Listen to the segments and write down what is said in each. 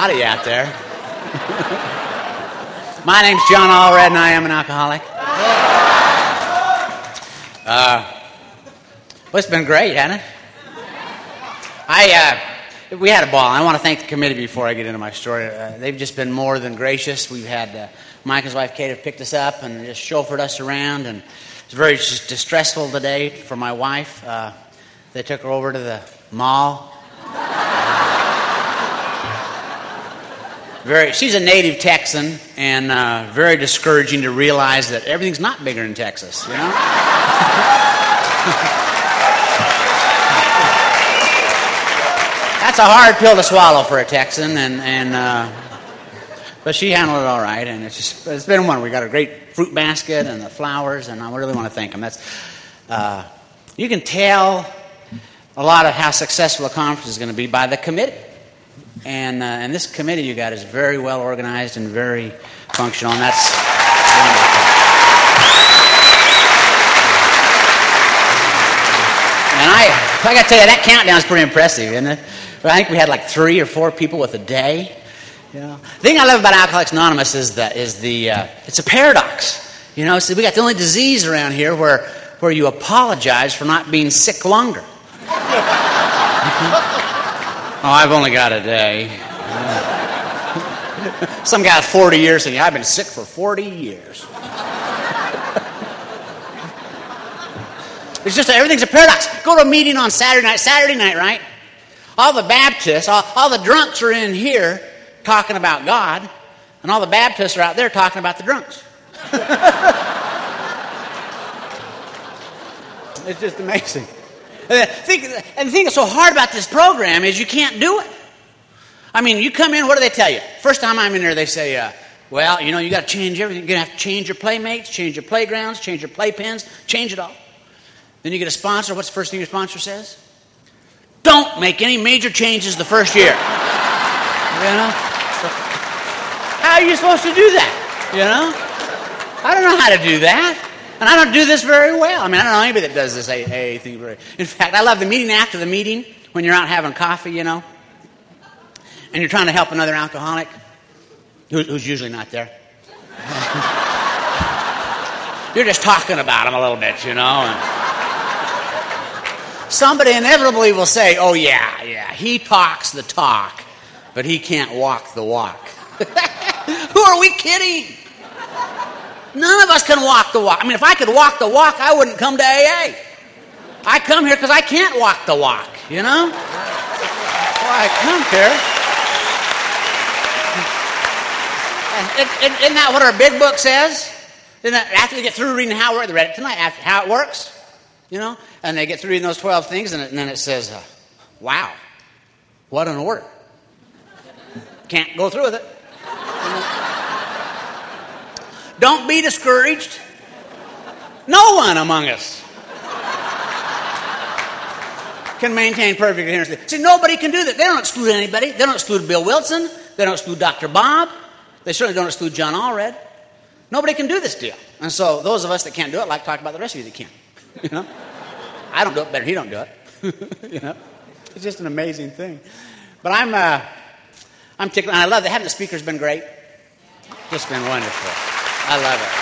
lot of you out there. My name's John Allred, and I am an alcoholic. Well, it's been great, hasn't it? We had a ball. I want to thank the committee before I get into my story. They've just been more than gracious. We've had Mike and his wife Kate have picked us up and just chauffeured us around, and it's very distressful today for my wife. They took her over to the mall. She's a native Texan, and very discouraging to realize that everything's not bigger in Texas, you know? That's a hard pill to swallow for a Texan, but she handled it all right, and it's been one. We got a great fruit basket and the flowers, and I really want to thank them. You can tell a lot of how successful a conference is going to be by the committee. And this committee you got is very well organized and very functional, and that's wonderful. And I got to tell you, that countdown is pretty impressive, isn't it? I think we had like 3 or 4 people with a day. You know, the thing I love about Alcoholics Anonymous is it's a paradox. You know, so we got the only disease around here where you apologize for not being sick longer. Oh, I've only got a day. Some guy with 40 years saying, I've been sick for 40 years. It's just everything's a paradox. Go to a meeting on Saturday night, right? All the Baptists, all the drunks are in here talking about God, and all the Baptists are out there talking about the drunks. It's just amazing. And the thing that's so hard about this program is you can't do it. I mean, you come in, what do they tell you? First time I'm in there, they say, well, you know, you got to change everything. You're going to have to change your playmates, change your playgrounds, change your playpens, change it all. Then you get a sponsor. What's the first thing your sponsor says? Don't make any major changes the first year. You know? How are you supposed to do that? You know? I don't know how to do that. And I don't do this very well. I mean, I don't know anybody that does this AA thing very. In fact, I love the meeting after the meeting when you're out having coffee, you know, and you're trying to help another alcoholic who's usually not there. You're just talking about him a little bit, you know. And somebody inevitably will say, oh, yeah, he talks the talk, but he can't walk the walk. Who are we kidding? None of us can walk the walk. I mean, if I could walk the walk, I wouldn't come to AA. I come here because I can't walk the walk, you know? Well, I come here. Isn't that what our big book says? Isn't that after they get through reading how they read it tonight, after how it works, you know? And they get through reading those 12 things, and then it says, wow, what an order. Can't go through with it. Don't be discouraged. No one among us can maintain perfect adherence. See, nobody can do that. They don't exclude anybody. They don't exclude Bill Wilson. They don't exclude Dr. Bob. They certainly don't exclude John Allred. Nobody can do this deal. And so those of us that can't do it like to talk about the rest of you that can. You know? I don't do it better. He don't do it. You know? It's just an amazing thing. But I'm tickled. And I love that. Having the speaker's been great. Just been wonderful. I love it.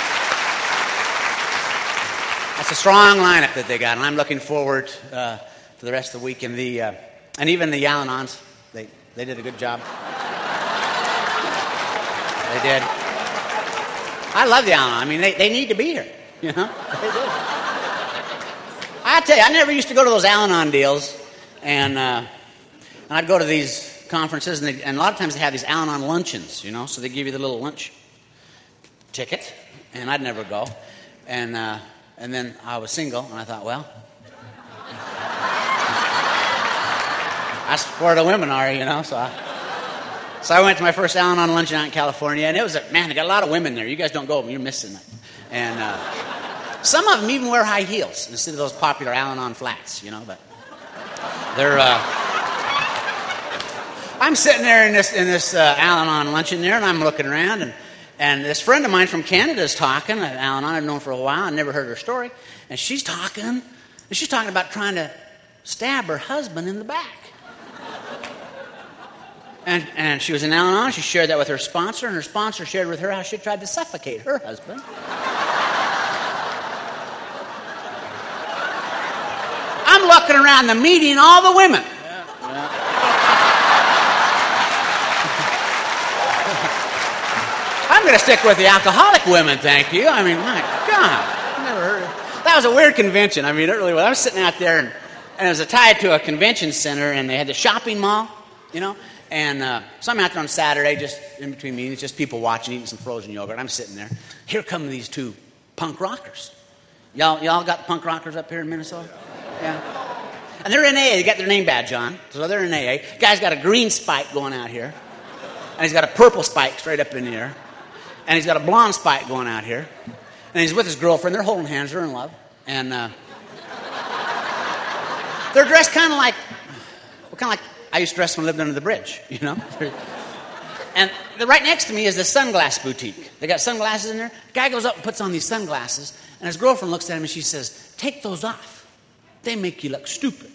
That's a strong lineup that they got, and I'm looking forward to the rest of the week. And even the Al-Anons, they did a good job. They did. I love the Al-Anon. I mean, they need to be here. You know, they do. I tell you, I never used to go to those Al-Anon deals, and I'd go to these conferences, and a lot of times they have these Al-Anon luncheons. You know, so they give you the little lunch ticket, and I'd never go. And then I was single, and I thought, well, that's where the women are, you know. So I went to my first Al-Anon luncheon out in California, and it was they got a lot of women there. You guys don't go, you're missing it. And some of them even wear high heels instead of those popular Al-Anon flats, you know. But they're. I'm sitting there in this Al-Anon luncheon there, and I'm looking around, and this friend of mine from Canada is talking. Al-Anon I've known for a while. I never heard her story. And she's talking about trying to stab her husband in the back. And she was in Al-Anon. She shared that with her sponsor, and her sponsor shared with her how she tried to suffocate her husband. I'm looking around the meeting, all the women. I'm going to stick with the alcoholic women, thank you. I mean, my God, never heard of it. That was a weird convention. I mean, it really was. I was sitting out there, and it was tied to a convention center, and they had the shopping mall, you know. And so I'm out there on Saturday, just in between meetings, just people watching, eating some frozen yogurt. I'm sitting there. Here come these two punk rockers. Y'all got punk rockers up here in Minnesota? Yeah. And they're in AA. They got their name badge on, so they're in AA. Guy's got a green spike going out here, and he's got a purple spike straight up in the air, and he's got a blonde spike going out here, and he's with his girlfriend. They're holding hands. They're in love, and they're dressed kind of like I used to dress when I lived under the bridge, you know. And right next to me is the sunglass boutique. They got sunglasses in there. The guy goes up and puts on these sunglasses, and his girlfriend looks at him and she says, "Take those off. They make you look stupid."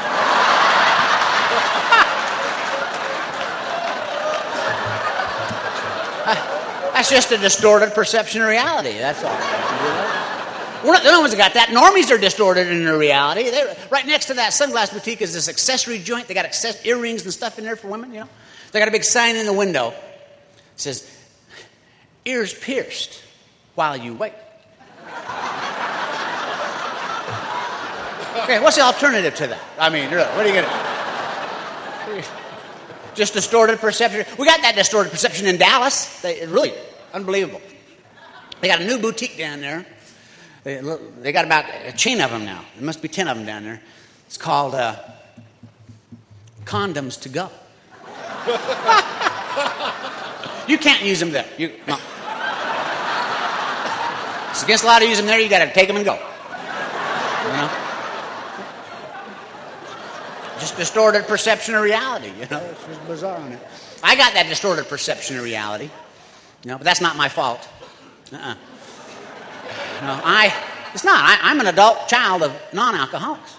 That's just a distorted perception of reality. That's all. We're not the only ones that got that. Normies are distorted in their reality. Right next to that sunglass boutique is this accessory joint. They got earrings and stuff in there for women, you know. They got a big sign in the window. It says, "Ears pierced while you wait." Okay, what's the alternative to that? I mean, really, what are you going to... Just distorted perception. We got that distorted perception in Dallas. Really unbelievable. They got a new boutique down there. They got about a chain of them now. There must be 10 of them down there. It's called Condoms to Go. You can't use them there. No. It's against the law to use them there. You got to take them and go. You know? Just distorted perception of reality. You know, it's just bizarre on it. I got that distorted perception of reality. You know, but that's not my fault. No, it's not. I'm an adult child of non-alcoholics.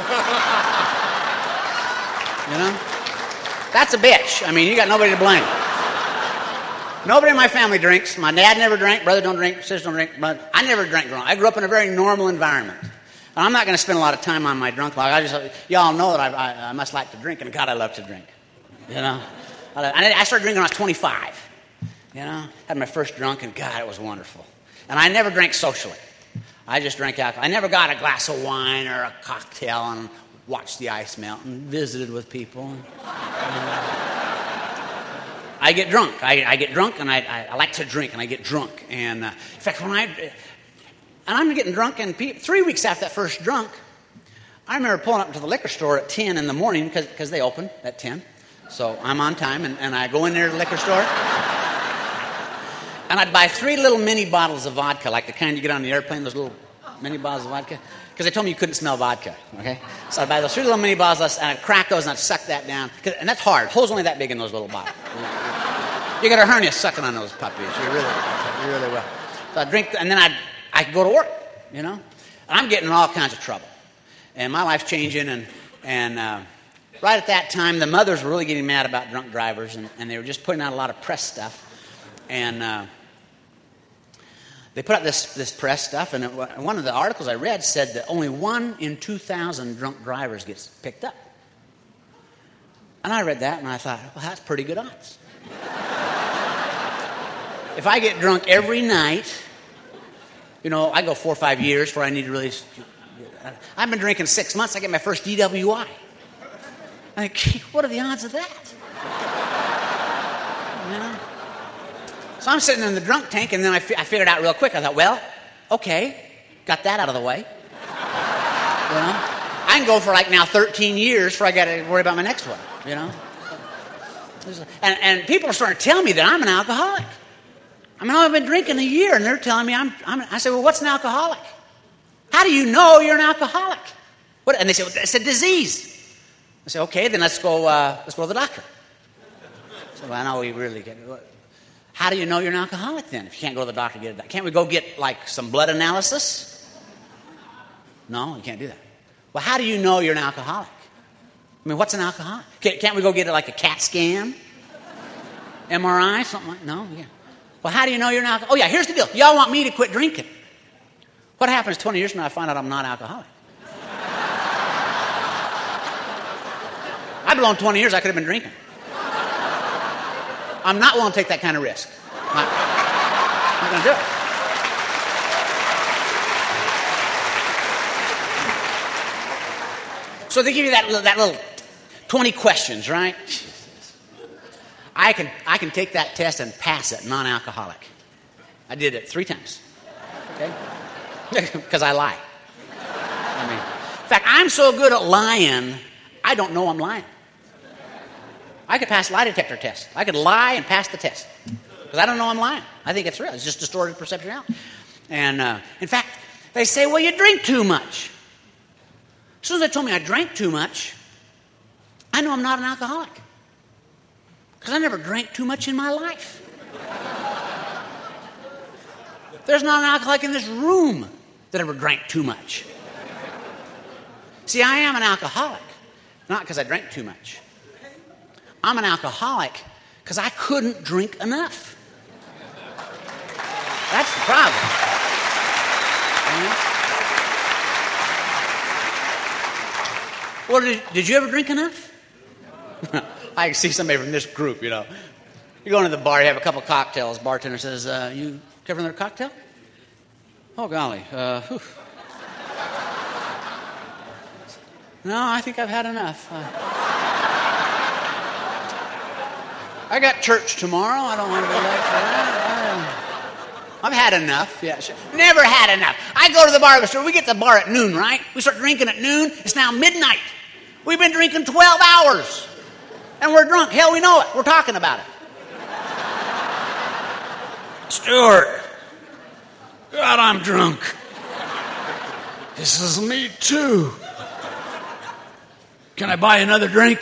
You know? That's a bitch. I mean, you got nobody to blame. Nobody in my family drinks. My dad never drank. Brother don't drink. Sister don't drink. But I never drank growing up. I grew up in a very normal environment. And I'm not going to spend a lot of time on my drunk life. Y'all know that I must like to drink, and God, I love to drink. You know? I started drinking when I was 25. You know? Had my first drunk, and God, it was wonderful. And I never drank socially. I just drank alcohol. I never got a glass of wine or a cocktail and watched the ice melt and visited with people. I get drunk. I get drunk, and I like to drink, and I get drunk. And in fact, I'm getting drunk, and 3 weeks after that first drunk, I remember pulling up to the liquor store at 10 in the morning because they open at 10. So I'm on time, and I go in there to the liquor store. And I'd buy 3 little mini bottles of vodka, like the kind you get on the airplane, those little mini bottles of vodka. Because they told me you couldn't smell vodka, okay? So I'd buy those 3 little mini bottles, and I'd crack those, and I'd suck that down. And that's hard. Holes only that big in those little bottles. You got a hernia sucking on those puppies. You really will. So I'd drink, and then I'd go to work, you know? And I'm getting in all kinds of trouble. And my life's changing, and right at that time, the mothers were really getting mad about drunk drivers, and they were just putting out a lot of press stuff. And they put out this press stuff, and one of the articles I read said that only 1 in 2,000 drunk drivers gets picked up. And I read that, and I thought, well, that's pretty good odds. If I get drunk every night, you know, I go 4 or 5 years before I need to really... I've been drinking 6 months. I get my first DWI. I think, what are the odds of that? You know? So I'm sitting in the drunk tank, and then I figured out real quick. I thought, well, okay, got that out of the way. You know? I can go for like now 13 years before I got to worry about my next one, you know? And people are starting to tell me that I'm an alcoholic. I mean, I've been drinking a year, and they're telling me I said, well, what's an alcoholic? How do you know you're an alcoholic? What? And they say, well, it's a disease. I say, okay, then let's go to the doctor. So I know we really get it. How do you know you're an alcoholic then? If you can't go to the doctor, can't we go get like some blood analysis? No, you can't do that. Well, how do you know you're an alcoholic? I mean, what's an alcoholic? Can't we go get like a CAT scan MRI, something like no, yeah. Well, how do you know you're not? Oh, yeah, here's the deal. Y'all want me to quit drinking. What happens 20 years from now I find out I'm not alcoholic? I've blown 20 years, I could have been drinking. I'm not willing to take that kind of risk. I'm not going to do it. So they give you that little 20 questions, right? I can take that test and pass it, non-alcoholic. I did it 3 times. Okay? Because I lie. In fact, I'm so good at lying, I don't know I'm lying. I could pass a lie detector test. I could lie and pass the test. Because I don't know I'm lying. I think it's real. It's just distorted perception reality. And in fact, they say, well, you drink too much. As soon as they told me I drank too much, I know I'm not an alcoholic. Because I never drank too much in my life. There's not an alcoholic in this room that ever drank too much. See, I am an alcoholic, not because I drank too much. I'm an alcoholic because I couldn't drink enough. That's the problem. Well, did you ever drink enough? I see somebody from this group, you know. You go into the bar, you have a couple cocktails. Bartender says, you have another cocktail? Oh, golly. No, I think I've had enough. I got church tomorrow. I don't want to go late for that. I've had enough. Yeah, sure. Never had enough. I go to the bar. We get to the bar at noon, right? We start drinking at noon. It's now midnight. We've been drinking 12 hours. And we're drunk. Hell, we know it. We're talking about it. Stuart. God, I'm drunk. This is me, too. Can I buy another drink?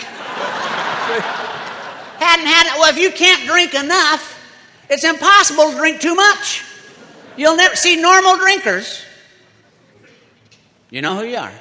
Hadn't had it. Well, if you can't drink enough, it's impossible to drink too much. You'll never see normal drinkers. You know who you are.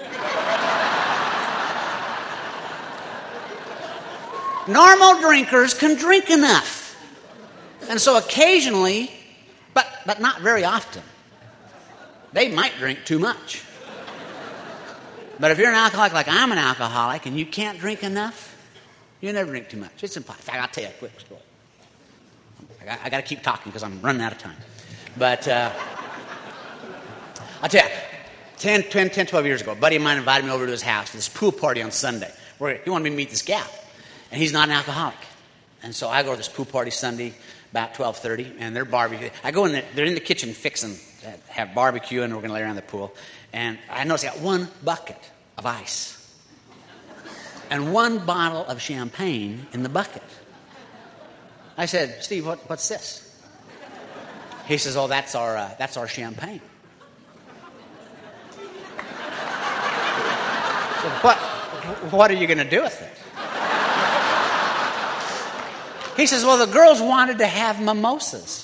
Normal drinkers can drink enough. And so occasionally, but not very often, they might drink too much. But if you're an alcoholic like I'm an alcoholic and you can't drink enough, you never drink too much. It's impossible. I'll tell you a quick story. I got to keep talking because I'm running out of time. But I'll tell you, 12 years ago, a buddy of mine invited me over to his house to this pool party on Sunday where he wanted me to meet this gal. And he's not an alcoholic. And so I go to this pool party Sunday about 12:30, and they're barbecue. I go in there, they're in the kitchen fixing, have barbecue, and we're going to lay around the pool. And I noticed they got 1 bucket of ice and 1 bottle of champagne in the bucket. I said, Steve, what's this? He says, oh, that's our champagne. So what are you going to do with it? He says, well, the girls wanted to have mimosas.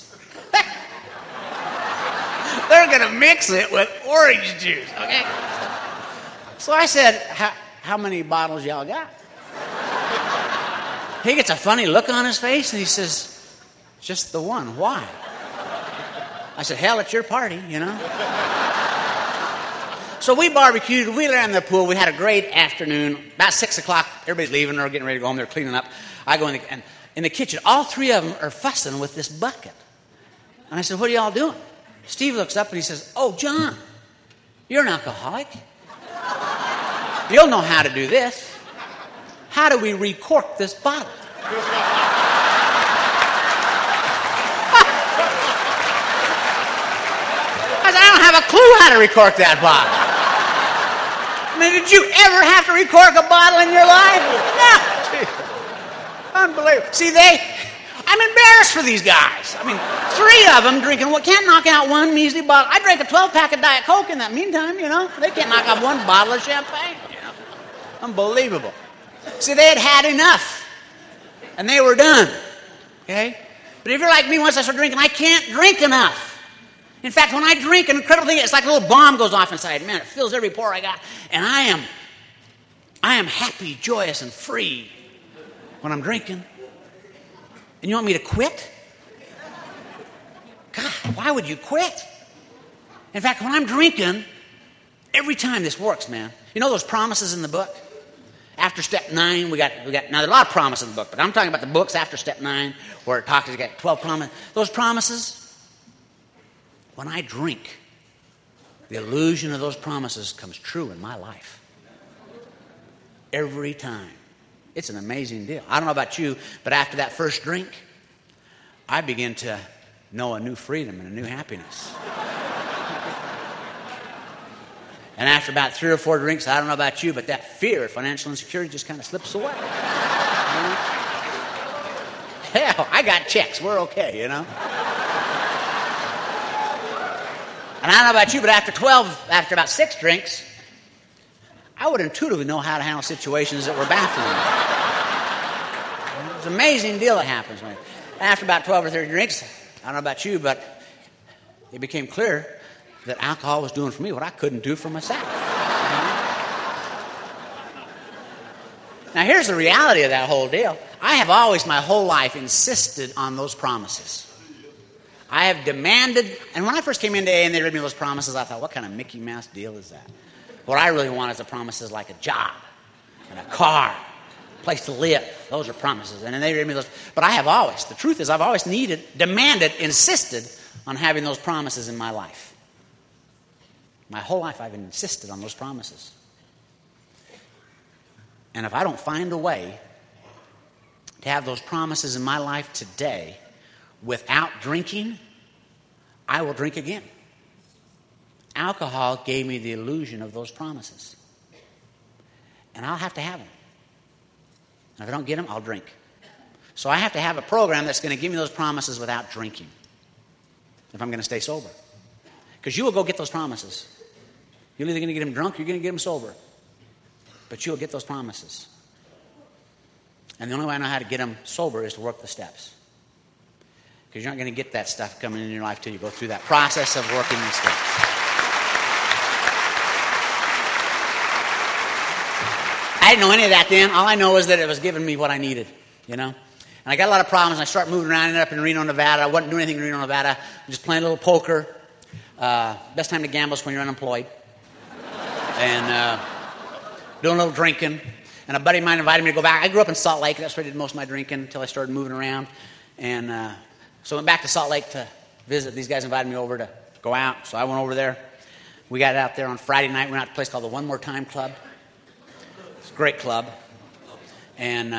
They're going to mix it with orange juice, okay? So I said, how many bottles y'all got? He gets a funny look on his face, and he says, just the 1. Why? I said, hell, it's your party, you know? So we barbecued, we lay in the pool, we had a great afternoon. About 6 o'clock, everybody's leaving, they're getting ready to go home, they're cleaning up. I go in the kitchen, all 3 of them are fussing with this bucket. And I said, what are y'all doing? Steve looks up and he says, oh, John, you're an alcoholic. You'll know how to do this. How do we recork this bottle? I don't have a clue how to recork that bottle. I mean, did you ever have to recork a bottle in your life? No. Unbelievable. See, I'm embarrassed for these guys. I mean, 3 of them drinking, can't knock out 1 measly bottle. I drank a 12-pack of Diet Coke in that meantime, you know. They can't knock out 1 bottle of champagne, you know. Unbelievable. See, they had had enough, and they were done, okay? But if you're like me, once I start drinking, I can't drink enough. In fact, when I drink, an incredible thing, it's like a little bomb goes off inside. Man, it fills every pore I got. And I am happy, joyous, and free when I'm drinking. And you want me to quit? God, why would you quit? In fact, when I'm drinking, every time this works, man. You know those promises in the book? After step 9, we got now there are a lot of promises in the book, but I'm talking about the books after step 9 where it talks, you got 12 promises. Those promises, when I drink, the illusion of those promises comes true in my life. Every time. It's an amazing deal. I don't know about you, but after that first drink, I begin to know a new freedom and a new happiness. And after about 3 or 4 drinks, I don't know about you, but that fear of financial insecurity just kind of slips away. Hell, I got checks. We're okay, you know. And I don't know about you, but after about 6 drinks, I would intuitively know how to handle situations that were baffling. It's an amazing deal that happens. After about 12 or 13 drinks, I don't know about you, but it became clear that alcohol was doing for me what I couldn't do for myself. Now, here's the reality of that whole deal. I have always, my whole life, insisted on those promises. I have demanded, and when I first came into AA and they read me those promises, I thought, what kind of Mickey Mouse deal is that? What I really want is the promises like a job and a car, a place to live. Those are promises. And then they read me those. But I have always, the truth is, I've always demanded, insisted on having those promises in my life. My whole life I've insisted on those promises. And if I don't find a way to have those promises in my life today without drinking, I will drink again. Alcohol gave me the illusion of those promises. And I'll have to have them. And if I don't get them, I'll drink. So I have to have a program that's going to give me those promises without drinking if I'm going to stay sober. Because you will go get those promises. You're either going to get them drunk or you're going to get them sober. But you'll get those promises. And the only way I know how to get them sober is to work the steps. Because you're not going to get that stuff coming in your life till you go through that process of working the steps. I didn't know any of that then. All I know was that it was giving me what I needed, you know. And I got a lot of problems. I started moving around, ended up in Reno, Nevada. I wasn't doing anything in Reno, Nevada. Just playing a little poker. Best time to gamble is when you're unemployed. And doing a little drinking. And a buddy of mine invited me to go back. I grew up in Salt Lake. That's where I did most of my drinking until I started moving around. And so I went back to Salt Lake to visit. These guys invited me over to go out. So I went over there. We got out there on Friday night. We went out to a place called the One More Time Club. It's a great club. And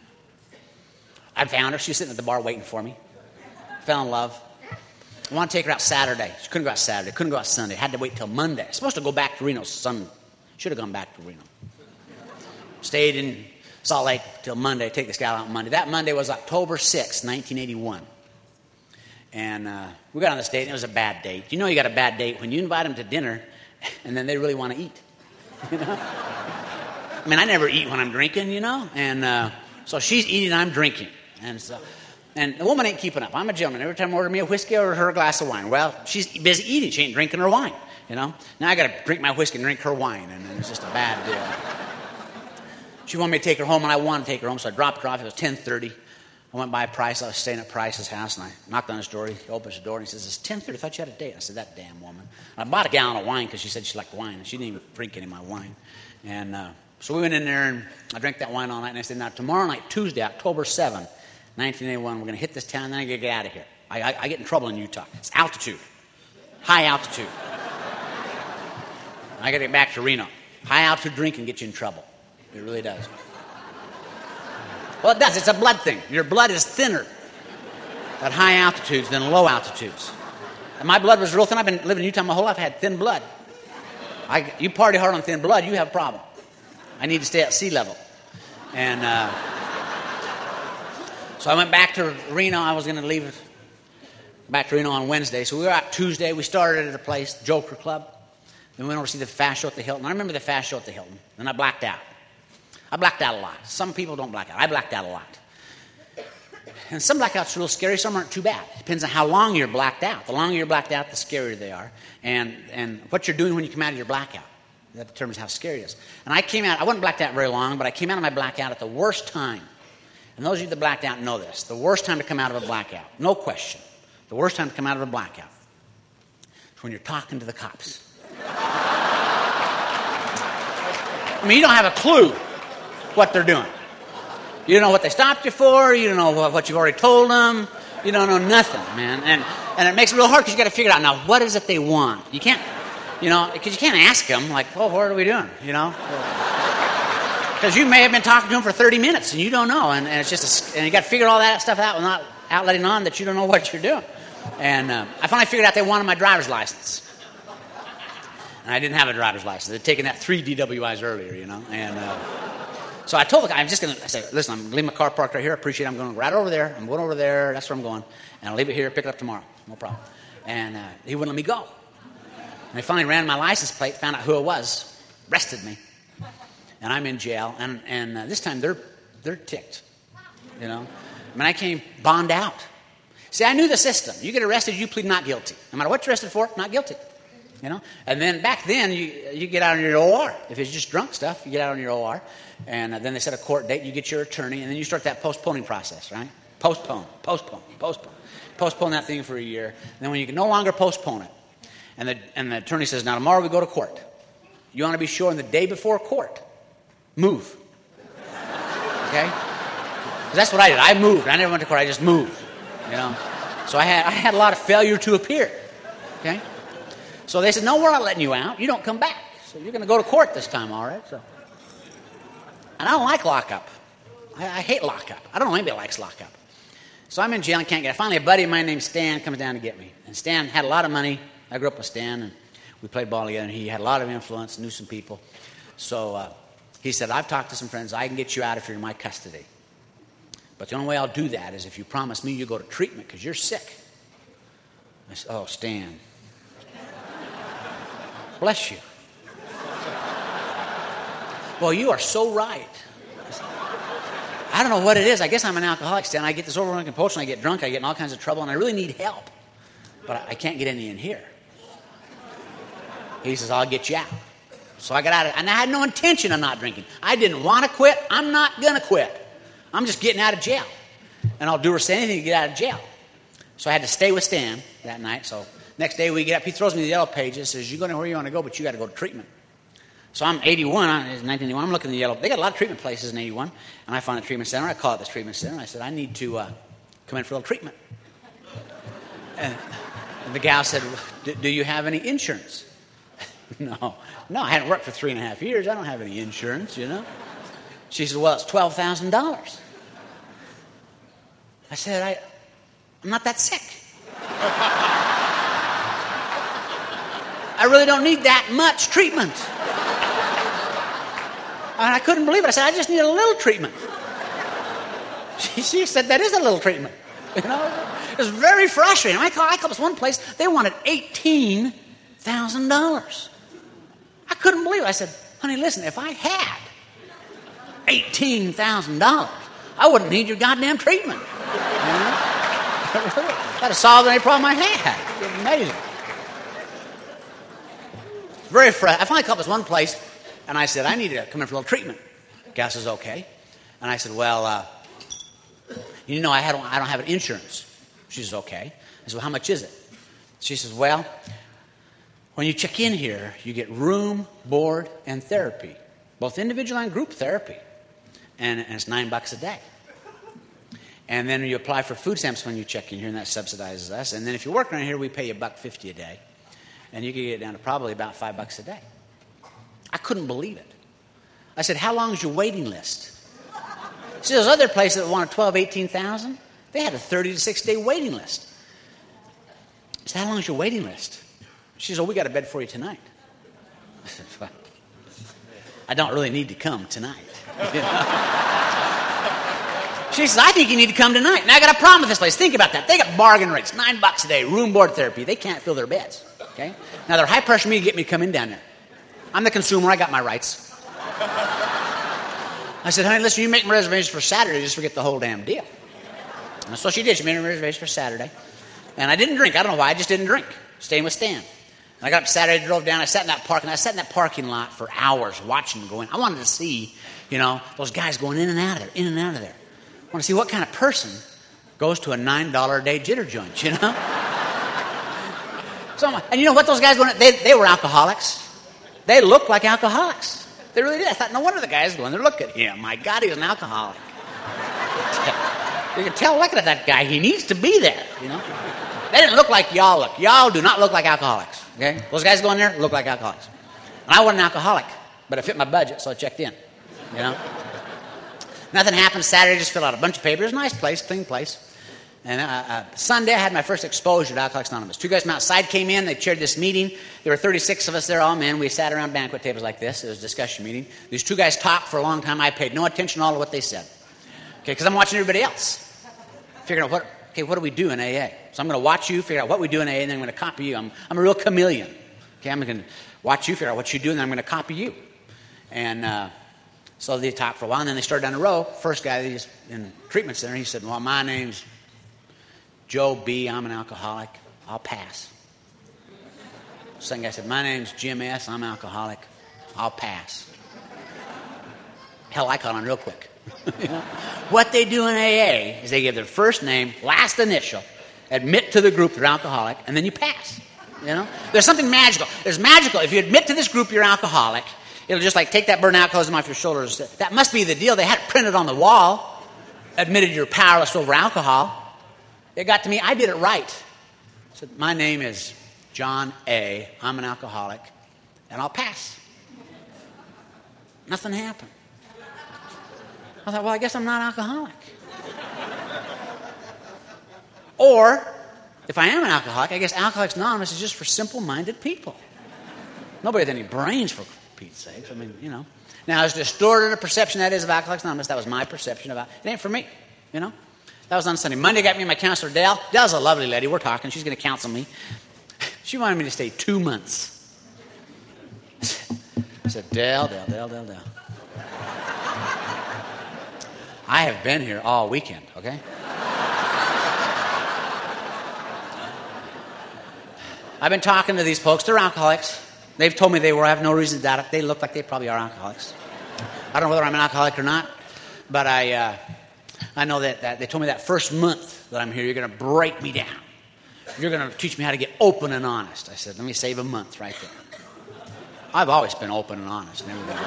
I found her. She was sitting at the bar waiting for me. Fell in love. I wanted to take her out Saturday. She couldn't go out Saturday. Couldn't go out Sunday. Had to wait till Monday. I was supposed to go back to Reno Sunday. Should have gone back to Reno. Stayed in Salt Lake till Monday. Take this gal out Monday. That Monday was October 6, 1981. And we got on this date, and it was a bad date. You know you got a bad date when you invite them to dinner, and then they really want to eat. You know? I mean, I never eat when I'm drinking, you know? And so she's eating, I'm drinking. And the woman ain't keeping up. I'm a gentleman. Every time I order me a whiskey or her a glass of wine. Well, she's busy eating. She ain't drinking her wine, you know? Now I got to drink my whiskey and drink her wine, and it's just a bad deal. She wanted me to take her home, and I wanted to take her home, so I dropped her off. It was 10:30. I went by Price. I was staying at Price's house, and I knocked on his door. He opens the door, and he says, it's 10:30. I thought you had a date. I said, that damn woman. And I bought a gallon of wine because she said she liked wine, and she didn't even drink any of my wine. And so we went in there, and I drank that wine all night, and I said, now, tomorrow night, Tuesday, October 7, 1981, we're going to hit this town, and then I got to get out of here. I get in trouble in Utah. It's altitude. High altitude. I got to get back to Reno. High altitude drinking gets you in trouble. It really does. Well, it does. It's a blood thing. Your blood is thinner at high altitudes than low altitudes. And my blood was real thin. I've been living in Utah my whole life. I had thin blood. You party hard on thin blood, you have a problem. I need to stay at sea level. And so I went back to Reno. I was going to leave back to Reno on Wednesday. So we were out Tuesday. We started at a place, Joker Club. Then we went over to see the Fast Show at the Hilton. I remember the Fast Show at the Hilton. Then I blacked out. I blacked out a lot. Some people don't black out. I blacked out a lot. And some blackouts are real scary. Some aren't too bad. It depends on how long you're blacked out. The longer you're blacked out, the scarier they are. And what you're doing when you come out of your blackout. That determines how scary it is. And I came out, I wasn't blacked out very long, but I came out of my blackout at the worst time And those of you that blacked out know this. The worst time to come out of a blackout, no question, the worst time to come out of a blackout is when you're talking to the cops. I mean, you don't have a clue what they're doing. You don't know what they stopped you for. You don't know what you've already told them. You don't know nothing, man. And it makes it real hard because you got to figure out, now, what is it they want? You can't, because you can't ask them, like, oh, what are we doing, Because you may have been talking to them for 30 minutes and you don't know. And it's just, and you got to figure all that stuff out without letting on that you don't know what you're doing. And I finally figured out they wanted my driver's license. And I didn't have a driver's license. They'd taken that 3 DWIs earlier, And so I told the guy, I said, listen, I'm leaving my car parked right here. I appreciate it. I'm going right over there. I'm going over there. That's where I'm going. And I'll leave it here, pick it up tomorrow. No problem. And he wouldn't let me go. And they finally ran my license plate, found out who it was, arrested me. And I'm in jail. And this time they're ticked, I mean, I came bond out. See, I knew the system. You get arrested, you plead not guilty. No matter what you're arrested for, not guilty. And then back then, you get out on your OR. If it's just drunk stuff, you get out on your OR. And then they set a court date, you get your attorney, and then you start that postponing process, right? Postpone that thing for a year. And then when you can no longer postpone it, and the attorney says, now tomorrow we go to court. You want to be sure on the day before court, move. Okay? Because that's what I did. I moved. I never went to court. I just moved. So I had a lot of failure to appear. Okay? So they said, no, we're not letting you out. You don't come back. So you're going to go to court this time, all right? So, and I don't like lockup. I hate lockup. I don't know anybody likes lockup. So I'm in jail and can't get it. Finally, a buddy of mine named Stan comes down to get me. And Stan had a lot of money. I grew up with Stan, and we played ball together, and he had a lot of influence, knew some people. So he said, I've talked to some friends. I can get you out if you're in my custody. But the only way I'll do that is if you promise me you go to treatment because you're sick. I said, oh, Stan. Bless you. Well, you are so right. I don't know what it is. I guess I'm an alcoholic, Stan. I get this overwhelming compulsion. I get drunk. I get in all kinds of trouble, and I really need help. But I can't get any in here. He says, I'll get you out. So I got out of it. And I had no intention of not drinking. I didn't want to quit. I'm not going to quit. I'm just getting out of jail. And I'll do or say anything to get out of jail. So I had to stay with Stan that night. So next day we get up. He throws me the yellow pages. Says, you go where you want to go, but you got to go to treatment. So I'm 81. It's 1981. I'm looking at the yellow. They got a lot of treatment places in 81. And I found a treatment center. I call it this treatment center. I said, I need to come in for a little treatment. And the gal said, do you have any insurance? No, I hadn't worked for 3.5 years. I don't have any insurance, She said, well, it's $12,000. I said, I'm not that sick. I really don't need that much treatment. And I couldn't believe it. I said, I just need a little treatment. She said, that is a little treatment. It was very frustrating. I called this one place. They wanted $18,000. I couldn't believe it. I said, honey, listen, if I had $18,000, I wouldn't need your goddamn treatment. That'd have solved any problem I had. It was amazing. Very frustrating. I finally called this one place, and I said, I need to come in for a little treatment. The guy says, okay. And I said, well, I don't have an insurance. She says, okay. I said, well, how much is it? She says, well, when you check in here, you get room, board, and therapy, both individual and group therapy, and it's $9 a day. And then you apply for food stamps when you check in here, and that subsidizes us. And then if you work around here, we pay you $1.50 a day, and you can get it down to probably about $5 a day. I couldn't believe it. I said, how long is your waiting list? See, those other places that wanted 18,000, they had a 30 to 60 day waiting list. I said, how long is your waiting list? She said, we got a bed for you tonight. I said, well, I don't really need to come tonight. She says, I think you need to come tonight. Now I got a problem with this place. Think about that. They got bargain rates, $9 a day, room, board, therapy. They can't fill their beds. Okay? Now they're high pressure me to get me to come in down there. I'm the consumer. I got my rights. I said, honey, listen, you make my reservations for Saturday, just forget the whole damn deal. And so she did. She made a reservation for Saturday. And I didn't drink. I don't know why. I just didn't drink. Staying with Stan. And I got up Saturday, drove down. I sat in that parking lot for hours watching them go in. I wanted to see, those guys going in and out of there, in and out of there. I want to see what kind of person goes to a $9 a day jitter joint, you know? And you know what those guys going? They were alcoholics. They looked like alcoholics. They really did. I thought, no wonder the guy's going there. Look at him. My God, he was an alcoholic. You can tell looking at that guy, he needs to be there, you know? They didn't look like y'all look. Y'all do not look like alcoholics, okay? Those guys going there look like alcoholics. And I wasn't an alcoholic, but it fit my budget, so I checked in, you know? Nothing happened. Saturday, just filled out a bunch of papers. Nice place, clean place. And Sunday, I had my first exposure to Alcoholics Anonymous. Two guys from outside came in. They chaired this meeting. There were 36 of us there, all men. We sat around banquet tables like this. It was a discussion meeting. These two guys talked for a long time. I paid no attention to all of what they said. Okay, because I'm watching everybody else. Figuring out what do we do in AA? So I'm going to watch you, figure out what we do in AA, and then I'm going to copy you. I'm a real chameleon. Okay, I'm going to watch you, figure out what you do, and then I'm going to copy you. And so they talked for a while, and then they started down the row. First guy in the treatment center, he said, well, my name's Joe B. I'm an alcoholic. I'll pass. Second guy said, my name's Jim S. I'm an alcoholic. I'll pass. Hell, I caught on real quick. You know? What they do in AA is they give their first name, last initial, admit to the group they're alcoholic, and then you pass. You know? There's something magical. There's magical. If you admit to this group you're alcoholic, it'll just like take that burden alcoholism off your shoulders. That must be the deal. They had it printed on the wall. Admitted you're powerless over alcohol. It got to me. I did it right. I said, my name is John A. I'm an alcoholic, and I'll pass. Nothing happened. I thought, well, I guess I'm not alcoholic. Or, if I am an alcoholic, I guess Alcoholics Anonymous is just for simple-minded people. Nobody with any brains, for Pete's sakes. I mean, you know. Now, as distorted a perception that is of Alcoholics Anonymous, that was my perception about it. It ain't for me, you know. That was on Sunday. Monday, got me my counselor, Dale. Dale's a lovely lady. We're talking. She's going to counsel me. She wanted me to stay 2 months. I said, Dale. I have been here all weekend, okay? I've been talking to these folks. They're alcoholics. They've told me they have no reason to doubt it. They look like they probably are alcoholics. I don't know whether I'm an alcoholic or not, but I know that they told me that first month that I'm here, you're going to break me down. You're going to teach me how to get open and honest. I said, let me save a month right there. I've always been open and honest. Never been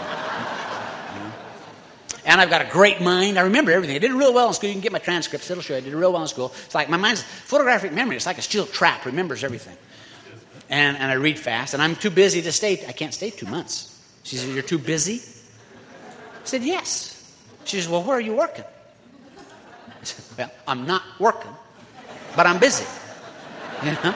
And I've got a great mind. I remember everything. I did real well in school. You can get my transcripts. It'll show you. I did real well in school. It's like my mind's photographic memory. It's like a steel trap. Remembers everything. And I read fast. And I'm too busy to stay. I can't stay 2 months. She said, you're too busy? I said, yes. She says, well, where are you working? I said, well, I'm not working, but I'm busy. You know?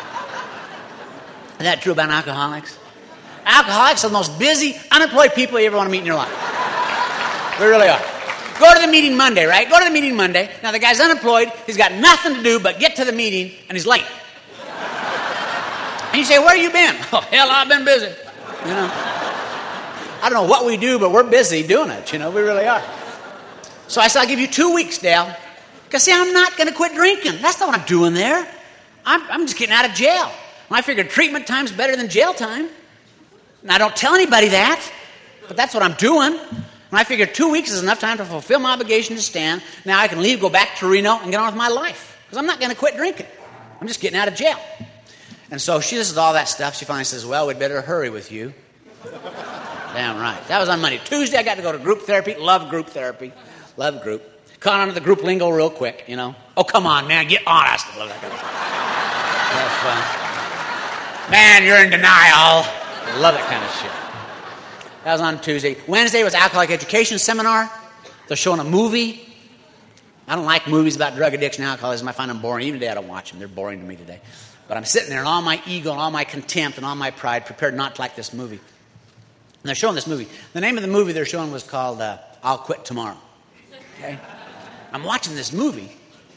Is that true about alcoholics? Alcoholics are the most busy, unemployed people you ever want to meet in your life. We really are. Go to the meeting Monday, right? Go to the meeting Monday. Now, the guy's unemployed. He's got nothing to do but get to the meeting, and he's late. And you say, where have you been? Oh, hell, I've been busy. You know? I don't know what we do, but we're busy doing it. You know, we really are. So I said, I'll give you 2 weeks, Dale. Because, see, I'm not going to quit drinking. That's not what I'm doing there. I'm just getting out of jail. And I figured treatment time's better than jail time. And I don't tell anybody that, but that's what I'm doing. And I figured 2 weeks is enough time to fulfill my obligation to stand. Now I can leave, go back to Reno, and get on with my life. Because I'm not going to quit drinking. I'm just getting out of jail. And so she listens to all that stuff. She finally says, well, we'd better hurry with you. Damn right. That was on Monday. Tuesday, I got to go to group therapy. Love group therapy. Love group. Caught on to the group lingo real quick, you know. Oh, come on, man. Get honest. I love that kind of stuff. That's fun. Man, you're in denial. I love that kind of shit. That was on Tuesday. Wednesday was Alcoholic Education Seminar. They're showing a movie. I don't like movies about drug addiction and alcoholism. I find them boring. Even today, I don't watch them. They're boring to me today. But I'm sitting there, and all my ego and all my contempt and all my pride prepared not to like this movie. And they're showing this movie. The name of the movie they're showing was called I'll Quit Tomorrow. Okay? I'm watching this movie.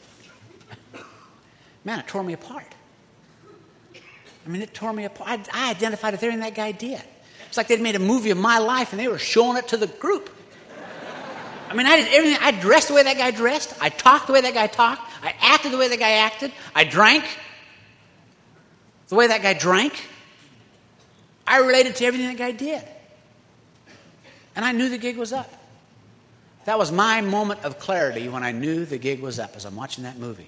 Man, it tore me apart. I mean, it tore me apart. I identified with everything that guy did. It's like they'd made a movie of my life, and they were showing it to the group. I mean, I did everything. I dressed the way that guy dressed. I talked the way that guy talked. I acted the way that guy acted. I drank the way that guy drank. I related to everything that guy did. And I knew the gig was up. That was my moment of clarity when I knew the gig was up as I'm watching that movie.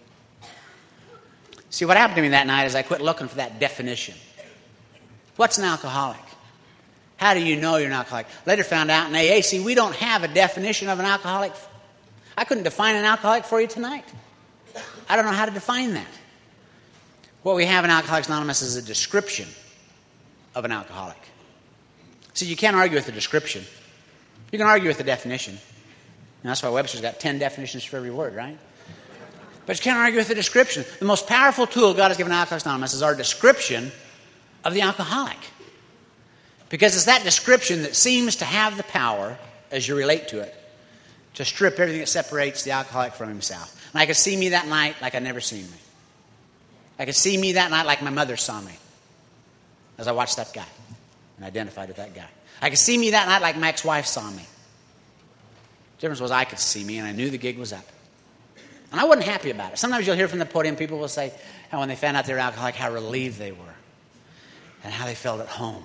See, what happened to me that night is I quit looking for that definition. What's an alcoholic? How do you know you're an alcoholic? Later found out in AA, see, we don't have a definition of an alcoholic. I couldn't define an alcoholic for you tonight. I don't know how to define that. What we have in Alcoholics Anonymous is a description of an alcoholic. See, you can't argue with the description. You can argue with the definition. And that's why Webster's got 10 definitions for every word, right? But you can't argue with the description. The most powerful tool God has given Alcoholics Anonymous is our description of the alcoholic. Because it's that description that seems to have the power, as you relate to it, to strip everything that separates the alcoholic from himself. And I could see me that night like I'd never seen me. I could see me that night like my mother saw me as I watched that guy and identified with that guy. I could see me that night like my ex-wife saw me. The difference was I could see me and I knew the gig was up. And I wasn't happy about it. Sometimes you'll hear from the podium, people will say how when they found out they were alcoholic, how relieved they were and how they felt at home.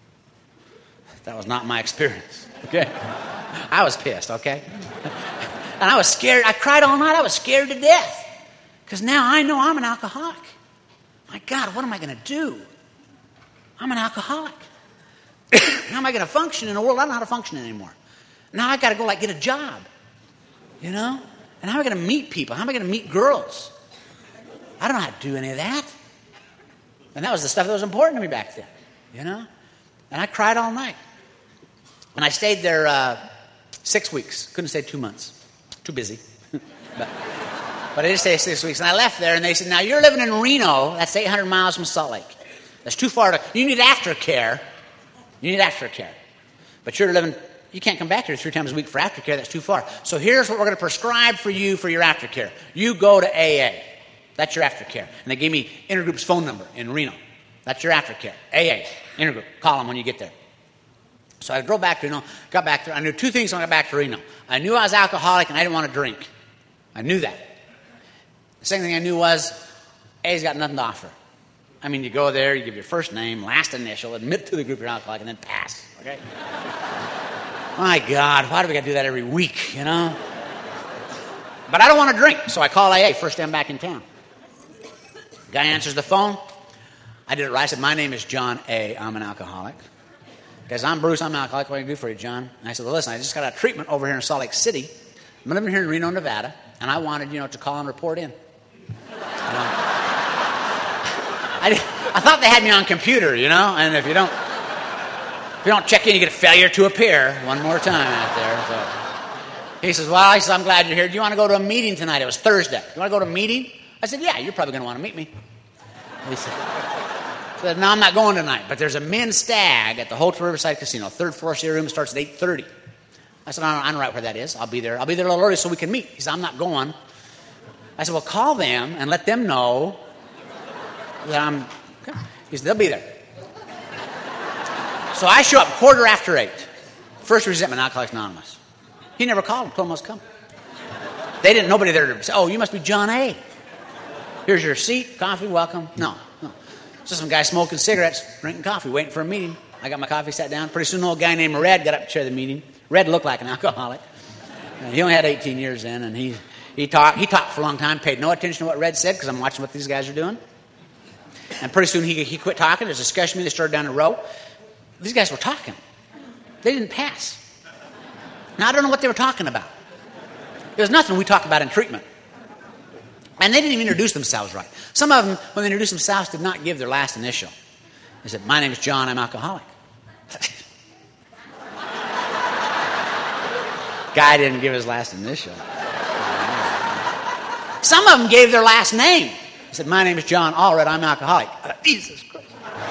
That was not my experience, okay? I was pissed, okay? And I was scared. I cried all night. I was scared to death because now I know I'm an alcoholic. My God, what am I going to do? I'm an alcoholic. How am I going to function in a world I don't know how to function anymore? Now I got to go get a job, you know? And how am I going to meet people? How am I going to meet girls? I don't know how to do any of that. And that was the stuff that was important to me back then, you know? And I cried all night. And I stayed there 6 weeks. Couldn't stay 2 months. Too busy. but I did stay 6 weeks. And I left there, and they said, now you're living in Reno. That's 800 miles from Salt Lake. That's too far to... You need aftercare. You need aftercare. But you're living... You can't come back here 3 times a week for aftercare. That's too far. So here's what we're going to prescribe for you for your aftercare. You go to AA. That's your aftercare. And they gave me Intergroup's phone number in Reno. That's your aftercare. AA. Intergroup. Call them when you get there. So I drove back to Reno, got back there. I knew 2 things when I got back to Reno. I knew I was alcoholic and I didn't want to drink. I knew that. The second thing I knew was A's got nothing to offer. I mean, you go there, you give your first name, last initial, admit to the group you're alcoholic, and then pass. Okay? My God, why do we got to do that every week, you know? But I don't want to drink, so I call AA first day I'm back in town. Guy answers the phone. I did it right. I said, my name is John A. I'm an alcoholic. Guys, I'm Bruce. I'm an alcoholic. What can I do for you, John? And I said, well, listen, I just got a treatment over here in Salt Lake City. I'm living here in Reno, Nevada, and I wanted, to call and report in. I thought they had me on computer, and if you don't check in, you get a failure to appear one more time out there. So he says, well, I'm glad you're here. Do you want to go to a meeting tonight? It was Thursday. You want to go to a meeting? I said, yeah, you're probably going to want to meet me. He said, no, I'm not going tonight, but there's a men's stag at the Hotel Riverside Casino. 3rd floor share room starts at 8:30. I said, I know right where that is. I'll be there. I'll be there a little early so we can meet. He said, I'm not going. I said, well, call them and let them know that I'm... He said, they'll be there. So I show up 8:15. First resentment, Alcoholics Anonymous. He never called him, told him I was coming. They didn't, nobody there to say, oh, you must be John A. Here's your seat, coffee, welcome. No. Just some guy smoking cigarettes, drinking coffee, waiting for a meeting. I got my coffee, sat down. Pretty soon, an old guy named Red got up to chair the meeting. Red looked like an alcoholic. He only had 18 years then, and he talked for a long time, paid no attention to what Red said because I'm watching what these guys are doing. And pretty soon, he quit talking. There's a discussion meeting. They started down the row. These guys were talking. They didn't pass. Now, I don't know what they were talking about. It was nothing we talked about in treatment. And they didn't even introduce themselves right. Some of them, when they introduced themselves, did not give their last initial. They said, my name is John, I'm alcoholic. Guy didn't give his last initial. Some of them gave their last name. He said, my name is John Allred, I'm alcoholic. Jesus Christ.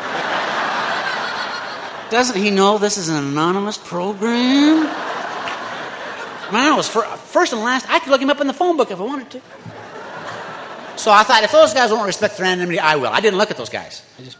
Doesn't he know this is an anonymous program? Man, I was first and last. I could look him up in the phone book if I wanted to. So I thought, if those guys won't respect their anonymity, I will. I didn't look at those guys. I just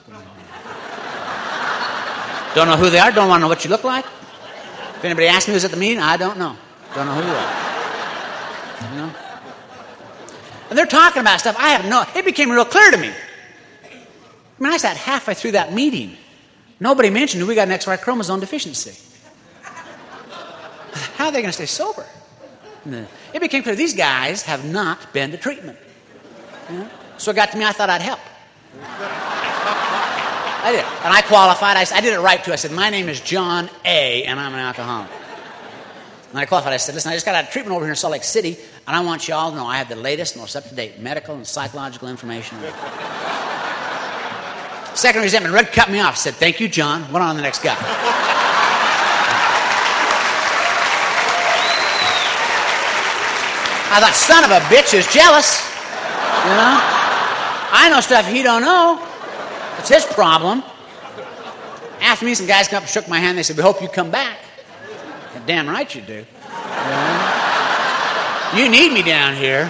don't know who they are. Don't want to know what you look like. If anybody asks me who's at the meeting, I don't know. Don't know who you are. And they're talking about stuff I have no... It became real clear to me. I mean, I sat halfway through that meeting. Nobody mentioned we got an XY chromosome deficiency. How are they going to stay sober? It became clear these guys have not been to treatment. You know? So it got to me, I thought I'd help. I did. And I qualified. I did it right, too. I said, my name is John A., and I'm an alcoholic. And I qualified. I said, listen, I just got out of treatment over here in Salt Lake City, and I want you all to know I have the latest, most up-to-date medical and psychological information. Second resentment, Red cut me off. Said, thank you, John. Went on to the next guy. I thought, son of a bitch is jealous. You know? I know stuff he don't know. It's his problem. After me, some guys come up and shook my hand. They said, we hope you come back. Damn right you do. You need me down here.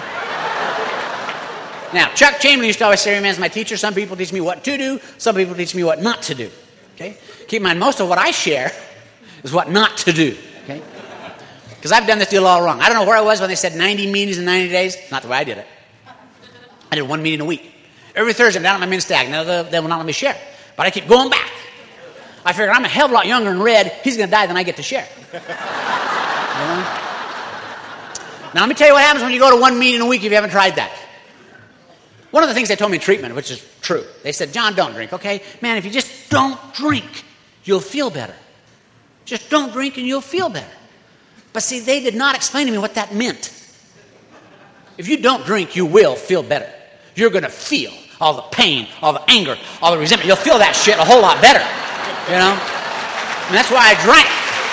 Now, Chuck Chamberlain used to always say, every man's my teacher. Some people teach me what to do. Some people teach me what not to do. Okay? Keep in mind, most of what I share is what not to do. Okay? Because I've done this deal all wrong. I don't know where I was when they said 90 meetings in 90 days. Not the way I did it. I did one meeting a week. Every Thursday, I'm down at my men's stag. Now, they will not let me share. But I keep going back. I figure I'm a hell of a lot younger than Red. He's going to die, then I get to share. You know? Now, let me tell you what happens when you go to one meeting a week if you haven't tried that. One of the things they told me in treatment, which is true, they said, John, don't drink, okay? Man, if you just don't drink, you'll feel better. Just don't drink and you'll feel better. But see, they did not explain to me what that meant. If you don't drink, you will feel better. You're going to feel all the pain, all the anger, all the resentment. You'll feel that shit a whole lot better. You know? And that's why I drank.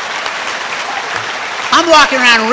I'm walking around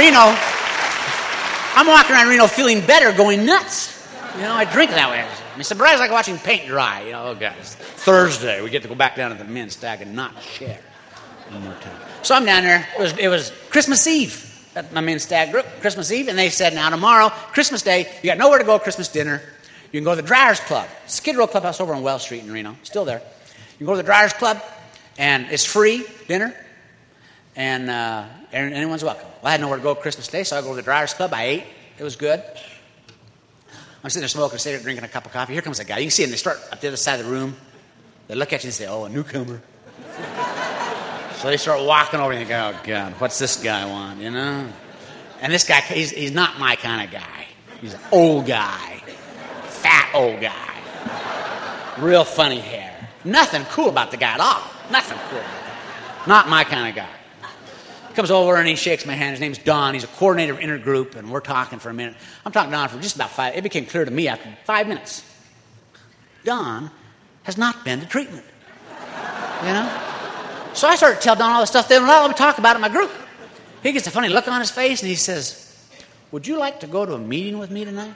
Reno feeling better, going nuts. You know, I drink that way. I mean, surprised like watching paint dry. You know, oh, guys. Thursday, we get to go back down to the men's stag and not share one more time. So I'm down there. It was Christmas Eve at my men's stag group, Christmas Eve, and they said, now tomorrow, Christmas Day, you got nowhere to go at Christmas dinner. You can go to the Dryers Club, Skid Row Clubhouse over on Wells Street in Reno, still there. You can go to the Dryers Club, and it's free dinner, and anyone's welcome. Well, I had nowhere to go Christmas Day, so I go to the Dryers Club. I ate. It was good. I'm sitting there smoking a cigarette, drinking a cup of coffee. Here comes a guy. You can see him. They start up the other side of the room. They look at you and say, oh, a newcomer. So they start walking over and they go, oh, God, what's this guy want, you know? And this guy, he's not my kind of guy. He's an old guy. Fat old guy. Real funny hair. Nothing cool about the guy at all. Nothing cool. Not my kind of guy. He comes over and he shakes my hand. His name's Don. He's a coordinator of intergroup, and we're talking for a minute. I'm talking to Don for just about 5. It became clear to me after 5 minutes. Don has not been to treatment. You know? So I started to tell Don all the stuff they don't let me talk about in my group. He gets a funny look on his face, and he says, would you like to go to a meeting with me tonight?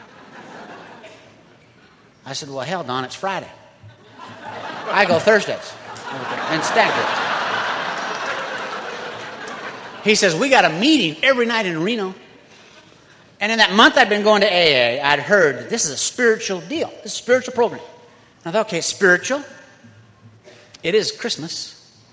I said, well, hell, Don, it's Friday. I go Thursdays and stagger. He says, we got a meeting every night in Reno. And in that month I'd been going to AA, I'd heard that this is a spiritual deal. This is a spiritual program. And I thought, okay, it's spiritual. It is Christmas.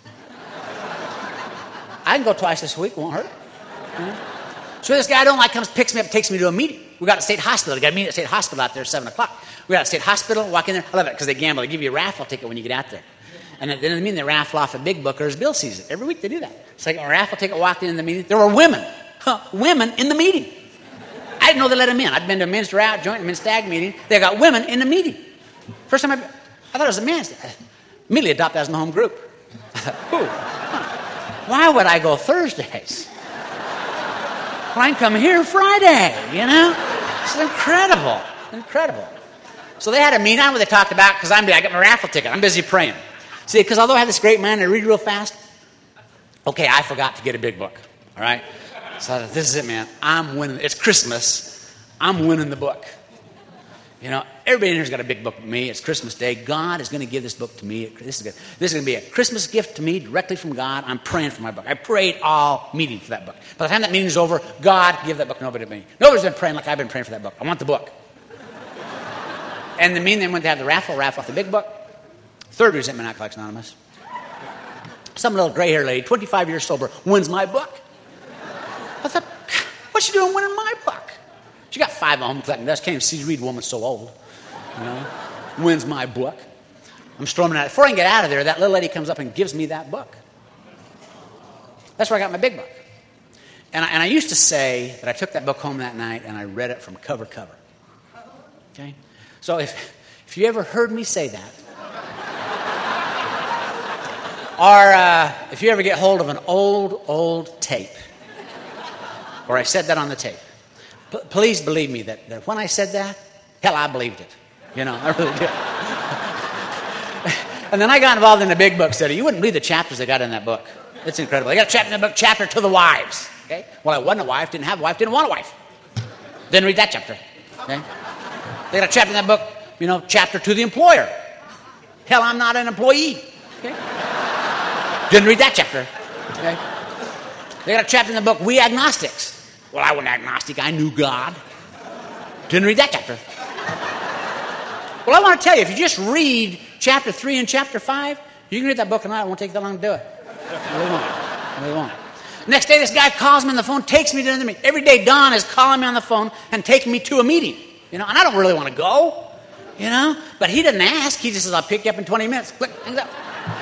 I can go twice this week, won't hurt. You know? So this guy I don't like comes, picks me up, takes me to a meeting. We got a state hospital. We got a meeting at state hospital out there at 7 o'clock. We got a state hospital, walk in there. I love it because they gamble. They give you a raffle ticket when you get out there. And then I mean they raffle off a big book or as Bill sees it. Every week they do that. It's like a raffle ticket, walked in the meeting. There were women. Women in the meeting. I didn't know they let them in. I'd been to a men's route, joint, men's stag meeting. They got women in the meeting. First time I thought it was a man's. Immediately adopted that as my home group. I thought, why would I go Thursdays? Well, I can come here Friday, you know? It's incredible. Incredible. So they had a meeting. I don't know what they talked about because I got my raffle ticket. I'm busy praying. See, because although I have this great mind, I read real fast. Okay, I forgot to get a big book. All right? So I thought, this is it, man. I'm winning. It's Christmas. I'm winning the book. You know, everybody in here's got a big book with me. It's Christmas Day. God is going to give this book to me. This is going to be a Christmas gift to me directly from God. I'm praying for my book. I prayed all meeting for that book. By the time that meeting is over, God, give that book to nobody but me. Nobody's been praying like I've been praying for that book. I want the book. And the meeting, they went to have the raffle off the big book. Third resentment, Alcoholics Anonymous. Some little gray-haired lady, 25 years sober, wins my book. I thought, what's she doing winning my book? She got 5 on home collecting dust. Can't even see read woman so old. You know, wins my book. I'm storming out. Before I can get out of there, that little lady comes up and gives me that book. That's where I got my big book. And I used to say that I took that book home that night and I read it from cover to cover. Okay? So if you ever heard me say that, or if you ever get hold of an old tape, or I said that on the tape, please believe me that when I said that, hell, I believed it. You know, I really did. And then I got involved in the big book study. You wouldn't believe the chapters I got in that book. It's incredible. I got a chapter in the book, chapter to the wives. Okay? Well, I wasn't a wife, didn't have a wife, didn't want a wife. Didn't read that chapter. Okay? They got a chapter in that book, you know, chapter to the employer. Hell, I'm not an employee. Okay? Didn't read that chapter. Okay? They got a chapter in the book, we agnostics. Well, I wasn't agnostic. I knew God. Didn't read that chapter. Well, I want to tell you, if you just read chapter 3 and chapter 5, you can read that book tonight. It won't take that long to do it. It really won't. It really won't. Next day, this guy calls me on the phone, takes me to the meeting. Every day, Don is calling me on the phone and taking me to a meeting. You know, and I don't really want to go, you know. But he didn't ask. He just says, I'll pick you up in 20 minutes. Click, hangs up.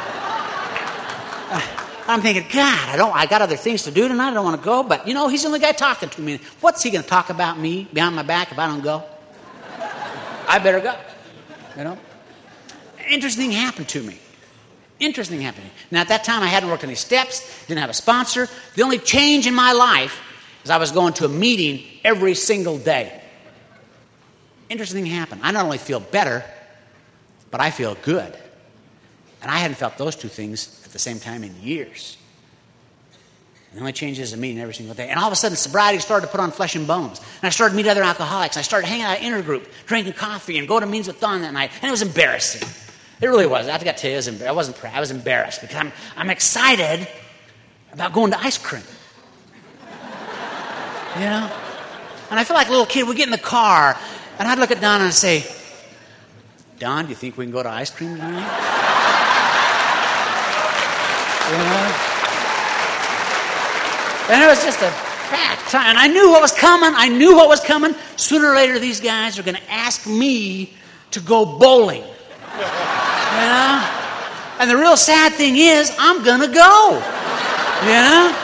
I'm thinking, God, I got other things to do tonight. I don't want to go. But, you know, he's the only guy talking to me. What's he going to talk about me behind my back if I don't go? I better go, you know. Interesting thing happened to me. Interesting thing happened to me. Now, at that time, I hadn't worked any steps, didn't have a sponsor. The only change in my life is I was going to a meeting every single day. Interesting thing happened. I not only feel better, but I feel good. And I hadn't felt those two things at the same time in years. The only change is a meeting every single day. And all of a sudden, sobriety started to put on flesh and bones. And I started to meet other alcoholics. I started hanging out at intergroup, drinking coffee, and go to meetings with Don that night. And it was embarrassing. It really was. I got to tell you, I wasn't proud. I was embarrassed because I'm excited about going to ice cream. You know? And I feel like a little kid. We'd get in the car, and I'd look at Don and I'd say, Don, do you think we can go to ice cream tonight? You know? And it was just a bad time. And I knew what was coming. I knew what was coming. Sooner or later, these guys are going to ask me to go bowling. You know? And the real sad thing is, I'm going to go. You know?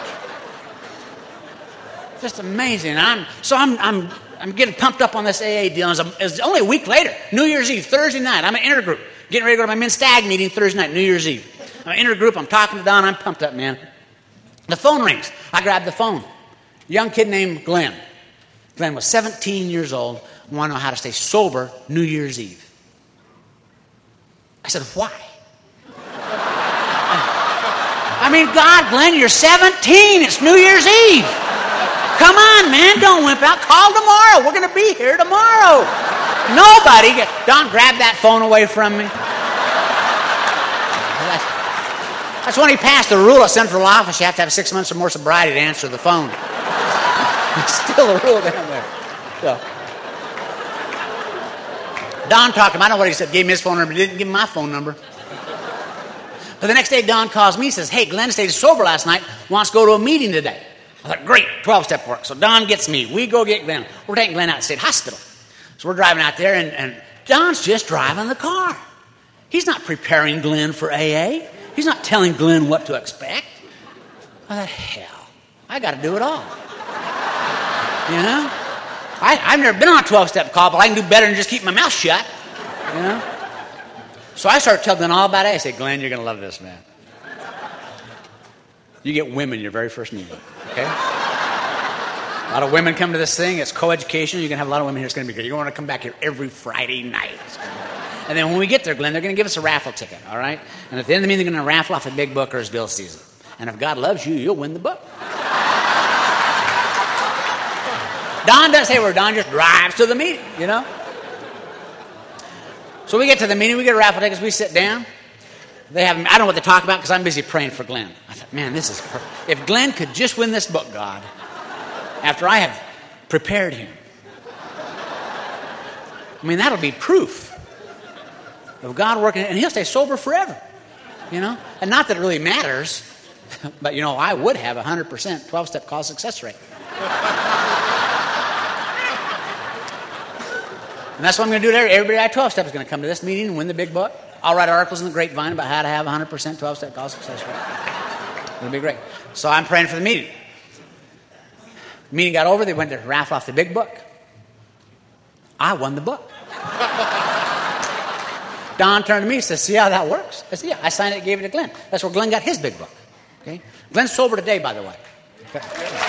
Just amazing. I'm getting pumped up on this AA deal. It's only a week later, New Year's Eve, Thursday night. I'm at intergroup, getting ready to go to my men's stag meeting Thursday night, New Year's Eve. I'm at intergroup. I'm talking to Don. I'm pumped up, man. The phone rings. I grabbed the phone. A young kid named Glenn. Glenn was 17 years old and wanted to know how to stay sober New Year's Eve. I said, why? I mean, God, Glenn, you're 17. It's New Year's Eve. Come on, man. Don't wimp out. Call tomorrow. We're going to be here tomorrow. Don grabbed that phone away from me. That's when he passed the rule of central office. You have to have 6 months or more sobriety to answer the phone. It's still a rule down there. So, Don talked to him. I don't know what he said. Gave him his phone number. Didn't give him my phone number. But the next day, Don calls me. Says, hey, Glenn stayed sober last night. Wants to go to a meeting today. I thought, great, 12-step work. So Don gets me. We go get Glenn. We're taking Glenn out to State Hospital. So we're driving out there, and Don's just driving the car. He's not preparing Glenn for AA. He's not telling Glenn what to expect. I thought, hell, I got to do it all. You know? I've never been on a 12-step call, but I can do better than just keep my mouth shut. You know? So I started telling Glenn all about it. I said, Glenn, you're going to love this, man. You get women your very first meeting, okay? A lot of women come to this thing. It's co-education. You're going to have a lot of women here. It's going to be good. You're going to come back here every Friday night. And then when we get there, Glenn, they're going to give us a raffle ticket, all right? And at the end of the meeting, they're going to raffle off a big book or his Bill season. And if God loves you, you'll win the book. Don doesn't say where. Don just drives to the meeting, you know? So we get to the meeting. We get a raffle ticket. We sit down. I don't know what they talk about because I'm busy praying for Glenn. I thought, man, this is perfect. If Glenn could just win this book, God, after I have prepared him, I mean, that'll be proof of God working, and he'll stay sober forever, you know? And not that it really matters, but, you know, I would have 100% 12-step call success rate. And that's what I'm going to do there. Everybody at 12-step is going to come to this meeting and win the big book. I'll write articles in the Grapevine about how to have 100% 12-step call success rate. It'll be great. So I'm praying for the meeting. The meeting got over. They went to raffle off the big book. I won the book. Don turned to me and said, see how that works? I said, yeah. I signed it and gave it to Glenn. That's where Glenn got his big book. Okay? Glenn's sober today, by the way. Okay.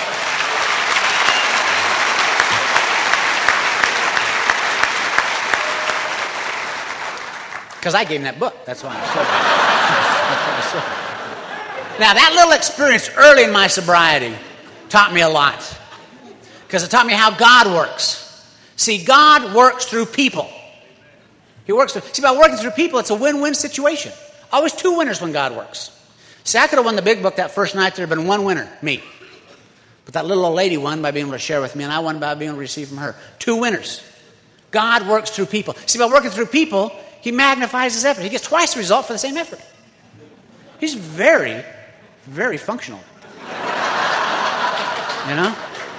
Because I gave him that book. That's why I'm sober. Now, that little experience early in my sobriety taught me a lot. Because it taught me how God works. See, God works through people. He works through... See, by working through people, it's a win-win situation. Always two winners when God works. See, I could have won the big book that first night. There would have been one winner, me. But that little old lady won by being able to share with me, and I won by being able to receive from her. Two winners. God works through people. See, by working through people, he magnifies his effort. He gets twice the result for the same effort. He's very, very functional. You know?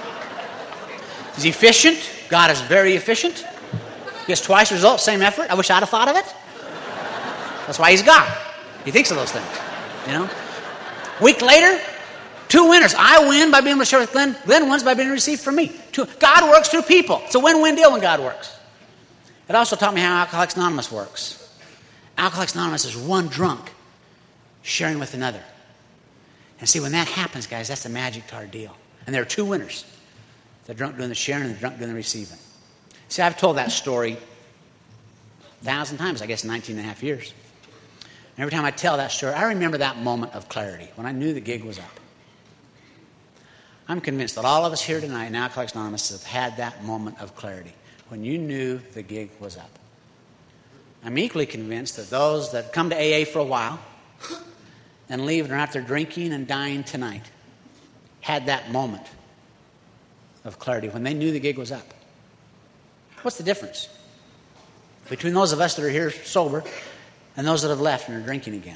He's efficient. God is very efficient. He gets twice the result, same effort. I wish I'd have thought of it. That's why he's God. He thinks of those things. You know? Week later, two winners. I win by being able to share with Glenn. Glenn wins by being received from me. God works through people. It's a win-win deal when God works. It also taught me how Alcoholics Anonymous works. Alcoholics Anonymous is one drunk sharing with another. And see, when that happens, guys, that's the magic to our deal. And there are two winners. The drunk doing the sharing and the drunk doing the receiving. See, I've told that story 1,000 times, I guess, in 19 and a half years. And every time I tell that story, I remember that moment of clarity when I knew the gig was up. I'm convinced that all of us here tonight in Alcoholics Anonymous have had that moment of clarity when you knew the gig was up. I'm equally convinced that those that come to AA for a while and leave and are out there drinking and dying tonight had that moment of clarity when they knew the gig was up. What's the difference between those of us that are here sober and those that have left and are drinking again?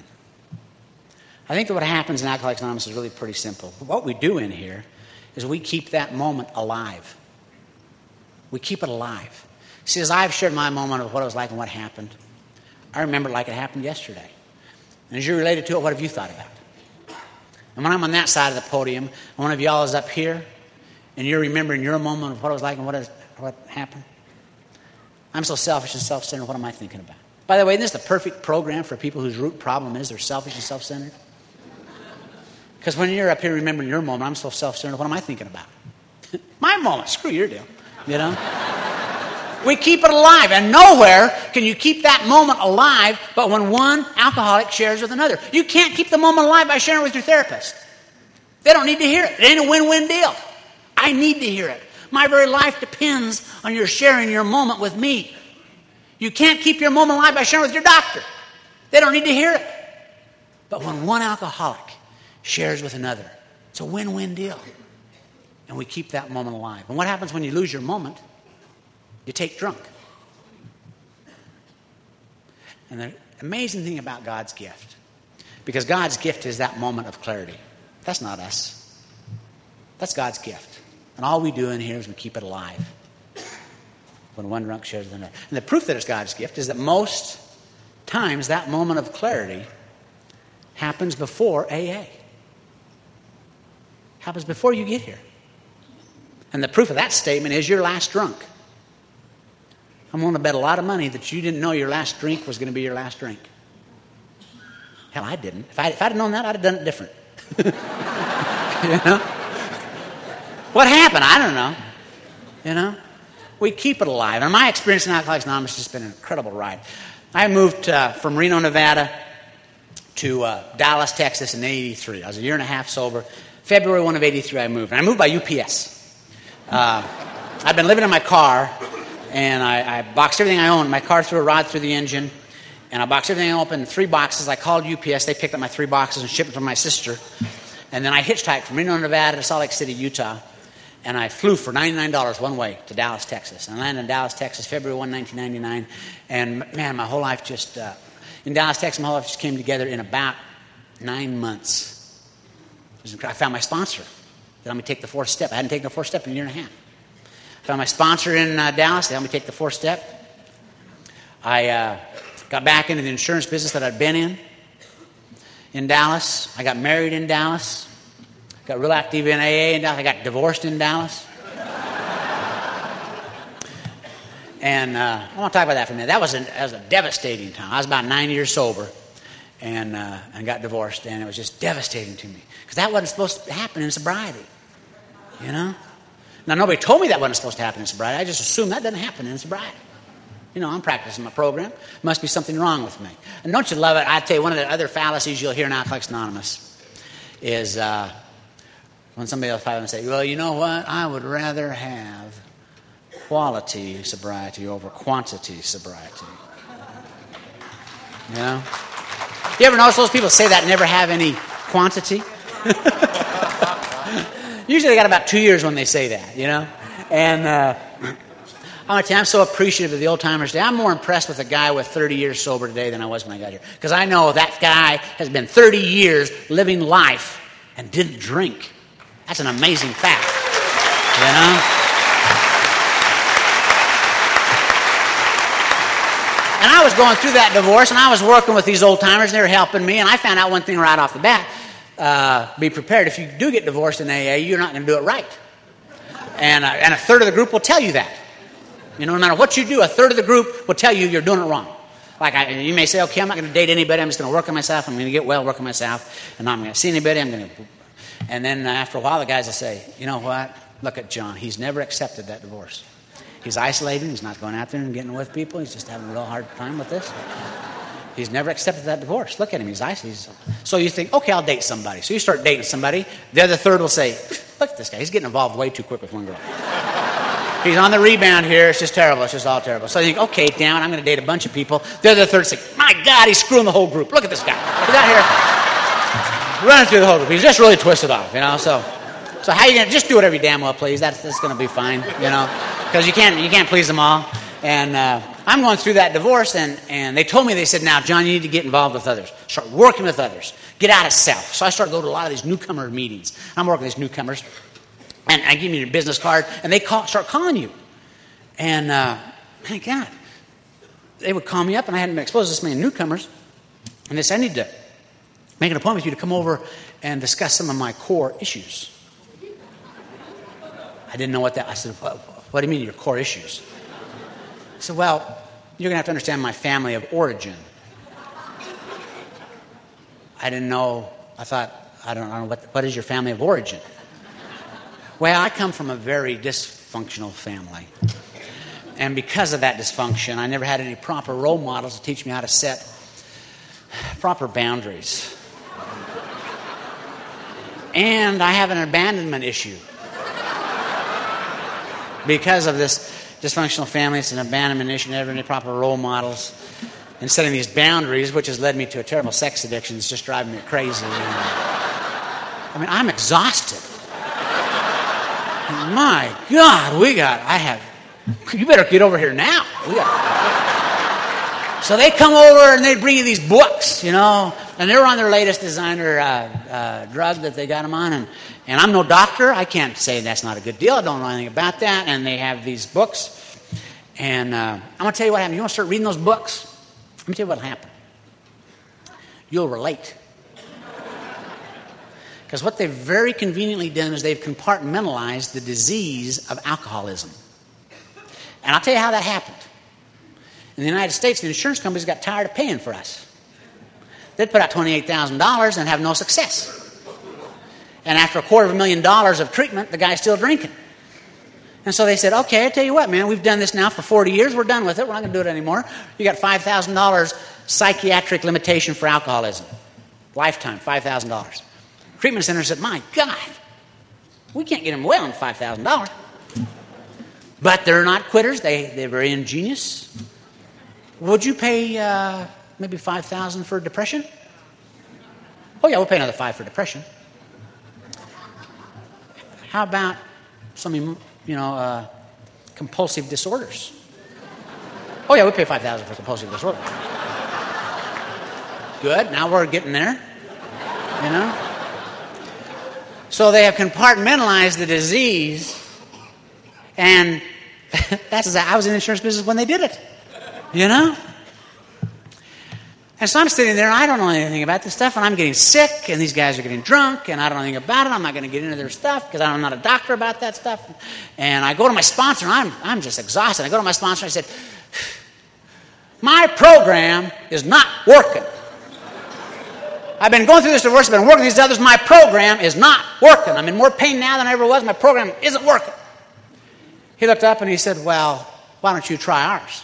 I think that what happens in Alcoholics Anonymous is really pretty simple. What we do in here is we keep that moment alive. We keep it alive. See, as I've shared my moment of what it was like and what happened, I remember it like it happened yesterday. And as you related to it, what have you thought about it? And when I'm on that side of the podium, and one of y'all is up here, and you're remembering your moment of what it was like and what happened, I'm so selfish and self-centered, what am I thinking about? By the way, isn't this the perfect program for people whose root problem is they're selfish and self-centered? Because when you're up here remembering your moment, I'm so self-centered, what am I thinking about? My moment, screw your deal, you know? We keep it alive, and nowhere can you keep that moment alive but when one alcoholic shares with another. You can't keep the moment alive by sharing with your therapist. They don't need to hear it. It ain't a win-win deal. I need to hear it. My very life depends on your sharing your moment with me. You can't keep your moment alive by sharing with your doctor. They don't need to hear it. But when one alcoholic shares with another, it's a win-win deal. And we keep that moment alive. And what happens when you lose your moment? You take drunk. And the amazing thing about God's gift, because God's gift is that moment of clarity. That's not us. That's God's gift. And all we do in here is we keep it alive when one drunk shares with another. And the proof that it's God's gift is that most times that moment of clarity happens before AA. Happens before you get here. And the proof of that statement is your last drunk. I'm willing to bet a lot of money that you didn't know your last drink was going to be your last drink. Hell, I didn't. If I'd have known that, I'd have done it different. You know? What happened? I don't know. You know? We keep it alive. And my experience in Alcoholics Anonymous has just been an incredible ride. I moved from Reno, Nevada to Dallas, Texas in 83. I was a year and a half sober. February 1 of 83, I moved. And I moved by UPS. I'd been living in my car, and I boxed everything I owned. My car threw a rod through the engine, and I boxed everything open in 3 boxes. I called UPS. They picked up my 3 boxes and shipped them to my sister. And then I hitchhiked from Reno, Nevada to Salt Lake City, Utah. And I flew for $99 one way to Dallas, Texas. And I landed in Dallas, Texas, February 1, 1999. And, man, my whole life just... in Dallas, Texas, my whole life just came together in about 9 months. I found my sponsor. They helped me take the 4th step. I hadn't taken the 4th step in a year and a half. I found my sponsor in Dallas. They helped me take the 4th step. I got back into the insurance business that I'd been in Dallas. I got married in Dallas. Got real active in AA in Dallas. I got divorced in Dallas. And I want to talk about that for a minute. That was a devastating time. I was about 9 years sober and got divorced, and it was just devastating to me. Because that wasn't supposed to happen in sobriety, you know? Now, nobody told me that wasn't supposed to happen in sobriety. I just assumed that doesn't happen in sobriety. You know, I'm practicing my program. Must be something wrong with me. And don't you love it? I tell you, one of the other fallacies you'll hear in Alcoholics Anonymous is when somebody else probably say, well, you know what? I would rather have quality sobriety over quantity sobriety. You know? You ever notice those people say that and never have any quantity? Usually they got about 2 years when they say that, you know? And I'm going to tell you, I'm so appreciative of the old timers today. I'm more impressed with a guy with 30 years sober today than I was when I got here. Because I know that guy has been 30 years living life and didn't drink. That's an amazing fact, you know? And I was going through that divorce, and I was working with these old timers, and they were helping me, and I found out one thing right off the bat. Be prepared. If you do get divorced in AA, you're not going to do it right. And a third of the group will tell you that. You know, no matter what you do, a third of the group will tell you you're doing it wrong. Like you may say, okay, I'm not going to date anybody. I'm just going to work on myself. I'm going to get well, work on myself. And I'm not going to see anybody. And then after a while, the guys will say, you know what? Look at John. He's never accepted that divorce. He's isolating. He's not going out there and getting with people. He's just having a real hard time with this. He's never accepted that divorce. Look at him. He's isolating. So you think, okay, I'll date somebody. So you start dating somebody. The other third will say, look at this guy. He's getting involved way too quick with one girl. He's on the rebound here. It's just terrible. It's just all terrible. So you think, okay, damn it, I'm going to date a bunch of people. The other third say, my God, he's screwing the whole group. Look at this guy. He's out here running through the whole group. He's just really twisted off, you know. So how you going to just do whatever you damn well please? That's going to be fine, you know, because you can't please them all. And I'm going through that divorce, and they told me, they said, now, John, you need to get involved with others. Start working with others. Get out of self. So I started to go to a lot of these newcomer meetings. I'm working with these newcomers, and I give me your business card, and they start calling you. And, my God, they would call me up, and I hadn't been exposed to this many newcomers. And they said, I need to make an appointment with you to come over and discuss some of my core issues. I didn't know what that. I said, what do you mean your core issues? I said, well, you're going to have to understand my family of origin. I didn't know. I thought, I don't know, what is your family of origin? Well, I come from a very dysfunctional family. And because of that dysfunction, I never had any proper role models to teach me how to set proper boundaries. And I have an abandonment issue. Because of this dysfunctional family, it's an abandonment issue, never any proper role models. And setting these boundaries, which has led me to a terrible sex addiction, is just driving me crazy. I mean, I'm exhausted. My God, you better get over here now. So they come over and they bring you these books, you know, and they're on their latest designer drug that they got them on, and I'm no doctor. I can't say that's not a good deal. I don't know anything about that. And they have these books, and I'm going to tell you what happened. You want to start reading those books? Let me tell you what will happen. You'll relate. Because what they've very conveniently done is they've compartmentalized the disease of alcoholism. And I'll tell you how that happened. In the United States, the insurance companies got tired of paying for us. They'd put out $28,000 and have no success. And after $250,000 of treatment, the guy's still drinking. And so they said, okay, I tell you what, man, we've done this now for 40 years. We're done with it. We're not going to do it anymore. You got $5,000 psychiatric limitation for alcoholism. Lifetime, $5,000. Treatment center said, my God, we can't get him well on $5,000. But they're not quitters. They're very ingenious. Would you pay maybe $5,000 for depression? Oh, yeah, we'll pay another $5,000 for depression. How about some, compulsive disorders? Oh, yeah, we'll pay $5,000 for compulsive disorder. Good, now we're getting there, you know? So they have compartmentalized the disease, and I was in the insurance business when they did it, you know? And so I'm sitting there, and I don't know anything about this stuff, and I'm getting sick, and these guys are getting drunk, and I don't know anything about it. I'm not going to get into their stuff because I'm not a doctor about that stuff. And I go to my sponsor, and I'm just exhausted. I go to my sponsor, and I said, my program is not working. I've been going through this divorce, I've been working with these others. My program is not working. I'm in more pain now than I ever was. My program isn't working. He looked up and he said, well, why don't you try ours?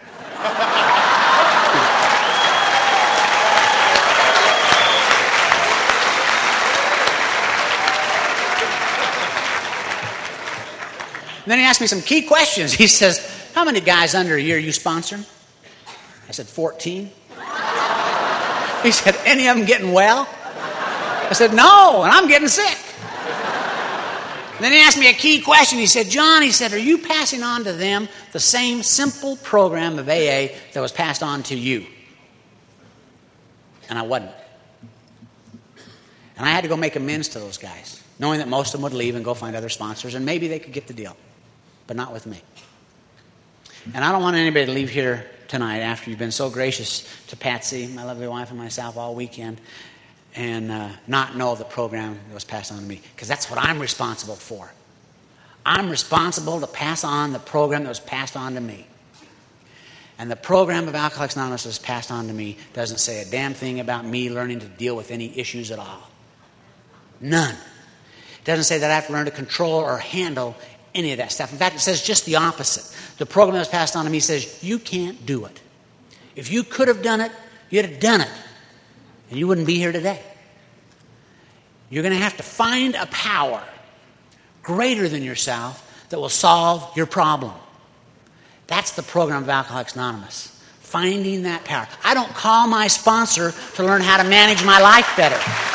And then he asked me some key questions. He says, how many guys under a year you sponsoring? I said, 14. He said, any of them getting well? I said, no, and I'm getting sick. And then he asked me a key question. He said, John, he said, are you passing on to them the same simple program of AA that was passed on to you? And I wasn't. And I had to go make amends to those guys, knowing that most of them would leave and go find other sponsors, and maybe they could get the deal, but not with me. And I don't want anybody to leave here tonight after you've been so gracious to Patsy, my lovely wife, and myself all weekend, and not know the program that was passed on to me, because that's what I'm responsible for. I'm responsible to pass on the program that was passed on to me. And the program of Alcoholics Anonymous that was passed on to me doesn't say a damn thing about me learning to deal with any issues at all. None. It doesn't say that I have to learn to control or handle any of that stuff. In fact, it says just the opposite. The program that was passed on to me says, you can't do it. If you could have done it, you'd have done it. And you wouldn't be here today. You're going to have to find a power greater than yourself that will solve your problem. That's the program of Alcoholics Anonymous. Finding that power. I don't call my sponsor to learn how to manage my life better.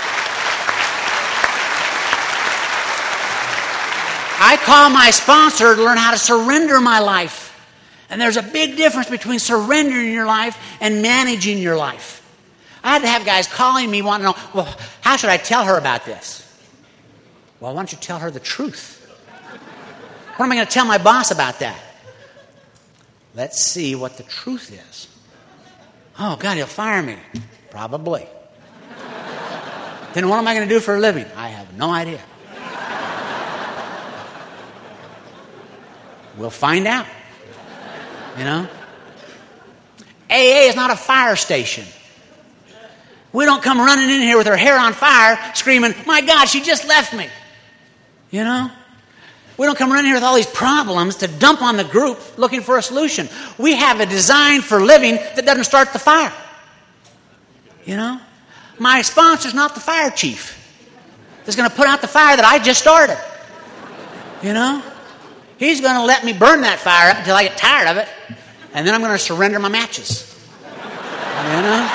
I call my sponsor to learn how to surrender my life. And there's a big difference between surrendering your life and managing your life. I had to have guys calling me wanting to know, well, how should I tell her about this? Well, why don't you tell her the truth? What am I going to tell my boss about that? Let's see what the truth is. Oh, God, he'll fire me. Probably. Then what am I going to do for a living? I have no idea. We'll find out. You know? AA is not a fire station. We don't come running in here with our hair on fire screaming, my God, she just left me. You know? We don't come running here with all these problems to dump on the group looking for a solution. We have a design for living that doesn't start the fire. You know? My sponsor's not the fire chief that's going to put out the fire that I just started. You know? He's going to let me burn that fire up until I get tired of it, and then I'm going to surrender my matches. You know?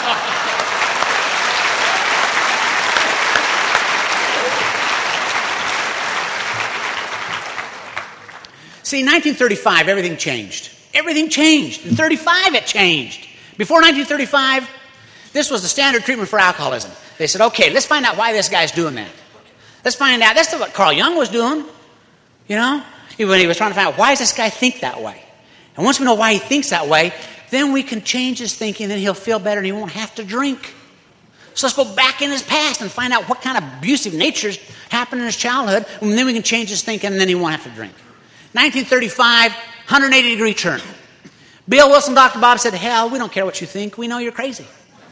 See, in 1935, everything changed. Everything changed. In 1935, it changed. Before 1935, this was the standard treatment for alcoholism. They said, okay, let's find out why this guy's doing that. Let's find out. That's what Carl Jung was doing. You know? When he was trying to find out, why does this guy think that way? And once we know why he thinks that way, then we can change his thinking, then he'll feel better and he won't have to drink. So let's go back in his past and find out what kind of abusive natures happened in his childhood, and then we can change his thinking and then he won't have to drink. 1935, 180-degree turn. Bill Wilson, Dr. Bob said, hell, we don't care what you think. We know you're crazy.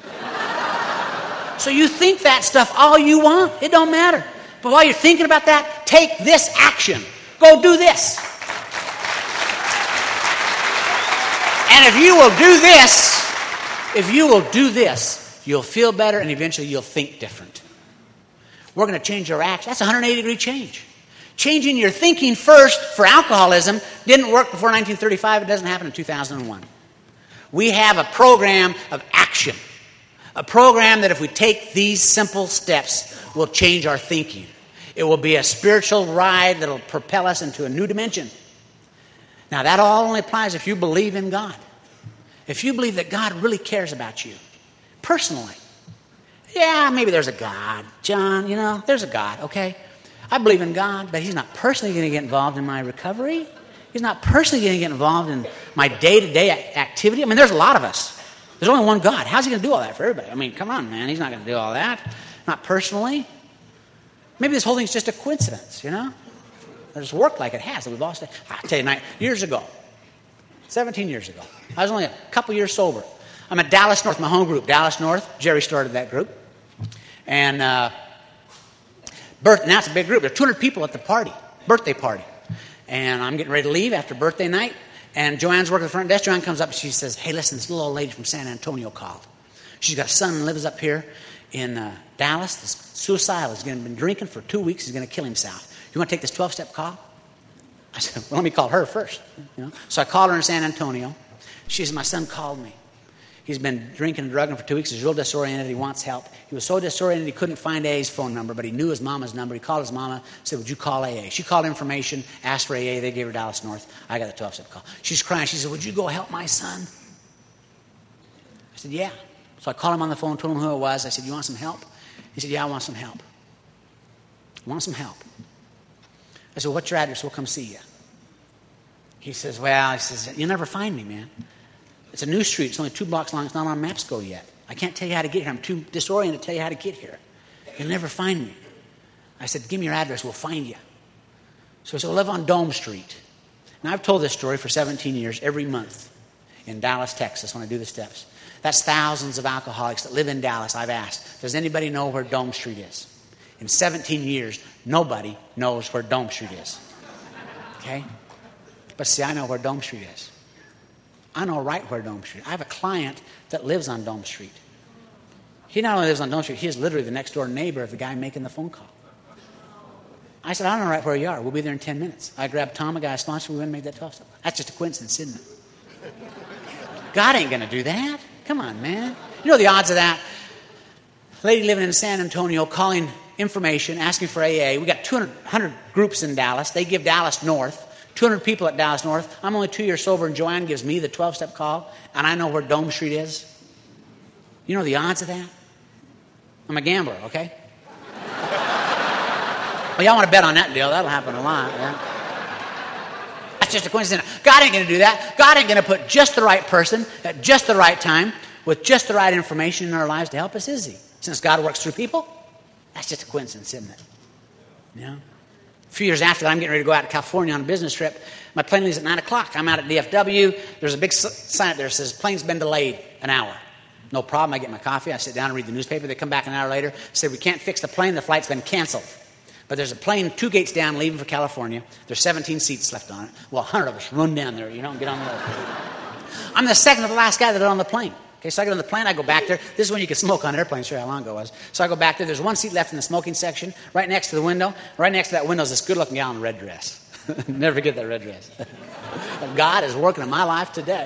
So you think that stuff all you want. It don't matter. But while you're thinking about that, take this action. Go do this. And if you will do this, you'll feel better and eventually you'll think different. We're going to change your action. That's a 180-degree change. Changing your thinking first for alcoholism didn't work before 1935. It doesn't happen in 2001. We have a program of action. A program that if we take these simple steps will change our thinking. It will be a spiritual ride that will propel us into a new dimension. Now, that all only applies if you believe in God. If you believe that God really cares about you, personally. Yeah, maybe there's a God. John, you know, there's a God, okay? I believe in God, but He's not personally going to get involved in my recovery. He's not personally going to get involved in my day-to-day activity. I mean, there's a lot of us. There's only one God. How's he going to do all that for everybody? I mean, come on, man. He's not going to do all that. Not personally. Maybe this whole thing's just a coincidence, you know? It just worked like it has. We've lost it. I'll tell you, years ago, 17 years ago, I was only a couple years sober. I'm at Dallas North, my home group, Dallas North. Jerry started that group. And now it's a big group. There are 200 people at the birthday party. And I'm getting ready to leave after birthday night. And Joanne's working at the front desk. Joanne comes up and she says, hey, listen, this little old lady from San Antonio called. She's got a son and lives up here in Dallas. This suicidal. He's been drinking for 2 weeks. He's going to kill himself. You want to take this 12-step call? I said, well, let me call her first. You know? So I called her in San Antonio. She said, my son called me. He's been drinking and drugging for 2 weeks. He's real disoriented. He wants help. He was so disoriented he couldn't find AA's phone number, but he knew his mama's number. He called his mama, said, would you call AA? She called information, asked for AA. They gave her Dallas North. I got the 12-step call. She's crying. She said, would you go help my son? I said, yeah. So I called him on the phone, told him who it was. I said, you want some help? He said, yeah, I want some help. I want some help. I said, what's your address? We'll come see you. He says, you'll never find me, man. It's a new street. It's only 2 blocks long. It's not on MapsGo yet. I can't tell you how to get here. I'm too disoriented to tell you how to get here. You'll never find me. I said, give me your address. We'll find you. So he said, I live on Dome Street. Now, I've told this story for 17 years every month in Dallas, Texas, when I do the steps. That's thousands of alcoholics that live in Dallas. I've asked, does anybody know where Dome Street is? In 17 years, nobody knows where Dome Street is. Okay? But see, I know where Dome Street is. I know right where Dome Street is. I have a client that lives on Dome Street. He not only lives on Dome Street, he is literally the next door neighbor of the guy making the phone call. I said, I don't know right where you are. We'll be there in 10 minutes. I grabbed Tom, a guy I sponsored. We went and made that 12 step. That's just a coincidence, isn't it? God ain't going to do that. Come on, man. You know the odds of that? Lady living in San Antonio calling information, asking for AA. We got 100 groups in Dallas. They give Dallas North. 200 people at Dallas North. I'm only 2 years sober, and Joanne gives me the 12-step call, and I know where Dome Street is. You know the odds of that? I'm a gambler, okay? Well, y'all want to bet on that deal. That'll happen a lot. Yeah? That's just a coincidence. God ain't going to do that. God ain't going to put just the right person at just the right time with just the right information in our lives to help us, is he? Since God works through people, that's just a coincidence, isn't it? You know? A few years after that, I'm getting ready to go out to California on a business trip. My plane leaves at 9 o'clock. I'm out at DFW. There's a big sign up there that says, plane's been delayed an hour. No problem. I get my coffee. I sit down and read the newspaper. They come back an hour later, say, we can't fix the plane. The flight's been canceled. But there's a plane 2 gates down leaving for California. There's 17 seats left on it. Well, 100 of us run down there, you know, and get on the road. I'm the second to the last guy that on the plane. Okay, so I get on the plane, I go back there. This is when you can smoke on airplanes, sure how long ago it was. So I go back there. There's 1 seat left in the smoking section, right next to the window. Right next to that window is this good-looking gal in a red dress. Never forget that red dress. God is working in my life today.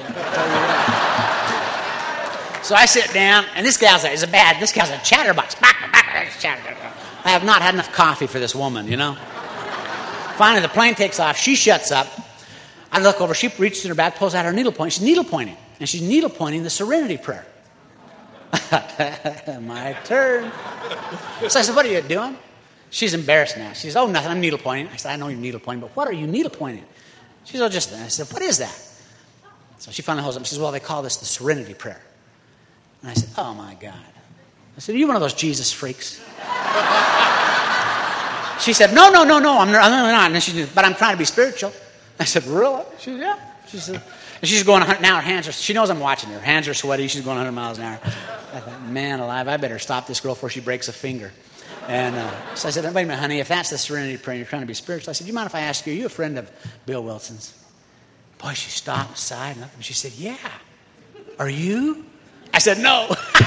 So I sit down, and this gal's a chatterbox. I have not had enough coffee for this woman, you know. Finally, the plane takes off. She shuts up. I look over. She reaches in her bag, pulls out her needle point. She's needle pointing. And she's needle pointing the Serenity Prayer. My turn. So I said, what are you doing? She's embarrassed now. She says, oh, nothing. I'm needle pointing. I said, I know you're needle pointing, but what are you needle pointing? She says, oh, just that. I said, what is that? So she finally holds up. She says, well, they call this the Serenity Prayer. And I said, oh, my God. I said, are you one of those Jesus freaks? She said, no, I'm not. And she said, but I'm trying to be spiritual. I said, really? She said, yeah. She said, and she's going 100 now. Her hands are, she knows I'm watching her. Her hands are sweaty. She's going 100 miles an hour. I thought, man alive, I better stop this girl before she breaks a finger. And so I said, wait a minute, honey, if that's the Serenity Prayer, you're trying to be spiritual. I said, do you mind if I ask you, are you a friend of Bill Wilson's? Boy, she stopped, sighed, and she said, yeah. Are you? I said, no.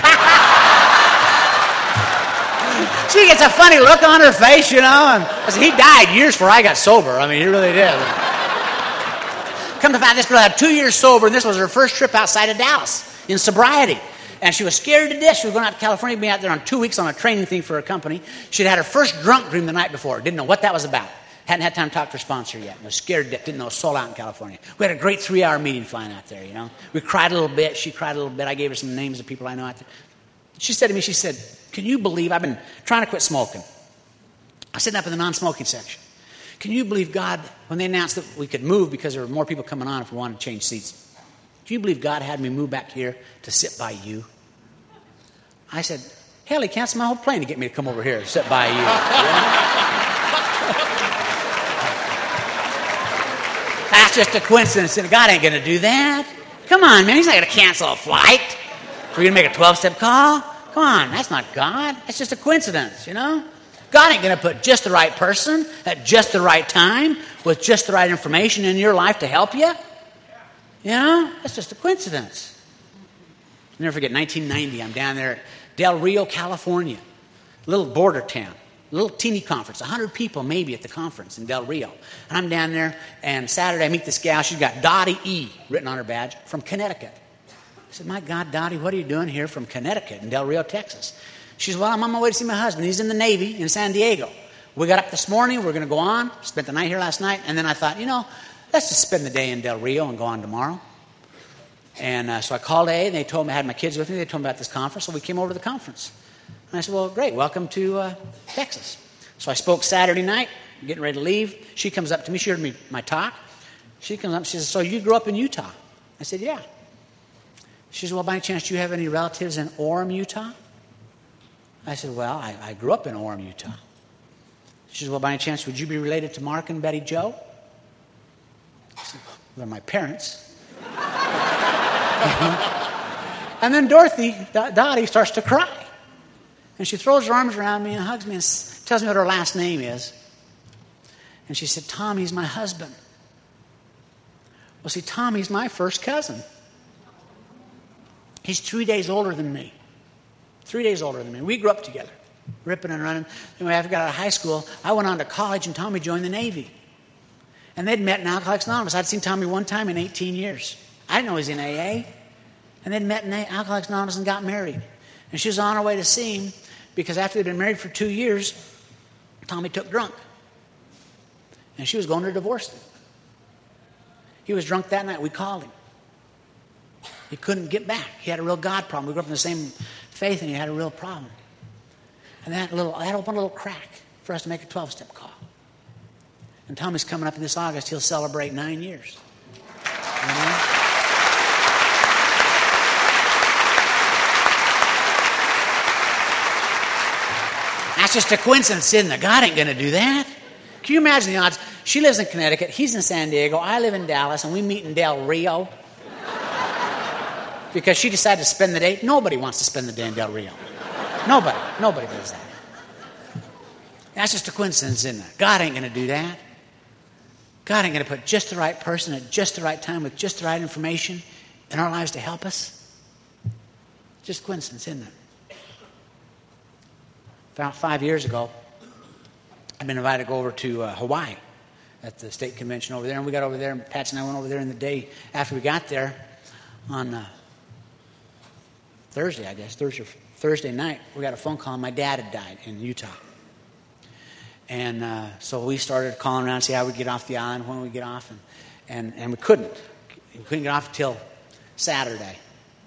She gets a funny look on her face, you know. And I said, he died years before I got sober. I mean, he really did. Come to find this girl had 2 years sober, and this was her first trip outside of Dallas in sobriety. And she was scared to death. She was going out to California, being out there on 2 weeks on a training thing for her company. She'd had her first drunk dream the night before. Didn't know what that was about. Hadn't had time to talk to her sponsor yet. Was scared to death. Didn't know a soul out in California. We had a great 3-hour meeting flying out there, you know. We cried a little bit. She cried a little bit. I gave her some names of people I know out there. She said to me, she said, can you believe I've been trying to quit smoking? I was sitting up in the non-smoking section. Can you believe God, when they announced that we could move because there were more people coming on if we wanted to change seats? do you believe God had me move back here to sit by you? I said, hell, he canceled my whole plane to get me to come over here and sit by you. That's just a coincidence. God ain't going to do that. Come on, man. He's not going to cancel a flight. We're going to make a 12-step call. Come on. That's not God. That's just a coincidence, God ain't going to put just the right person at just the right time with just the right information in your life to help you. That's just a coincidence. I'll never forget, 1990, I'm down there at Del Rio, California, a little border town, a little teeny conference, 100 people maybe at the conference in Del Rio. And I'm down there, and Saturday I meet this gal. She's got Dottie E. written on her badge from Connecticut. I said, my God, Dottie, what are you doing here from Connecticut in Del Rio, Texas? She said, well, I'm on my way to see my husband. He's in the Navy in San Diego. We got up this morning. We're going to go on. Spent the night here last night. And then I thought, let's just spend the day in Del Rio and go on tomorrow. And so I called A, and they told me, I had my kids with me. They told me about this conference, so we came over to the conference. And I said, well, great. Welcome to Texas. So I spoke Saturday night, getting ready to leave. She comes up to me. She heard my talk. She comes up and she says, so you grew up in Utah? I said, yeah. She said, well, by any chance, do you have any relatives in Orem, Utah? I said, well, I grew up in Orem, Utah. She said, well, by any chance, would you be related to Mark and Betty Joe? I said, well, they're my parents. And then Dottie starts to cry. And she throws her arms around me and hugs me and tells me what her last name is. And she said, Tommy's my husband. Well, see, Tommy's my first cousin. He's 3 days older than me. 3 days older than me. We grew up together, ripping and running. Then after I got out of high school, I went on to college, and Tommy joined the Navy. And they'd met in Alcoholics Anonymous. I'd seen Tommy one time in 18 years. I didn't know he was in AA. And they'd met in Alcoholics Anonymous and got married. And she was on her way to see him because after they'd been married for 2 years, Tommy took drunk. And she was going to divorce him. He was drunk that night. We called him. He couldn't get back. He had a real God problem. We grew up in the same faith, and he had a real problem. And that opened a little crack for us to make a 12-step call. And Tommy's coming up in this August. He'll celebrate 9 years. That's just a coincidence, isn't it? God ain't going to do that. Can you imagine the odds? She lives in Connecticut. He's in San Diego. I live in Dallas, and we meet in Del Rio. Because she decided to spend the day. Nobody wants to spend the day in Del Rio. Nobody does that. That's just a coincidence, isn't it? God ain't going to do that. God ain't going to put just the right person at just the right time with just the right information in our lives to help us. Just coincidence, isn't it? About 5 years ago, I've been invited to go over to Hawaii at the state convention over there. And we got over there, and Patsy and I went over there in the day after we got there on Thursday, I guess, Thursday night. We got a phone call. My dad had died in Utah. And so we started calling around to see how we'd get off the island, when we'd get off. And we couldn't. We couldn't get off until Saturday.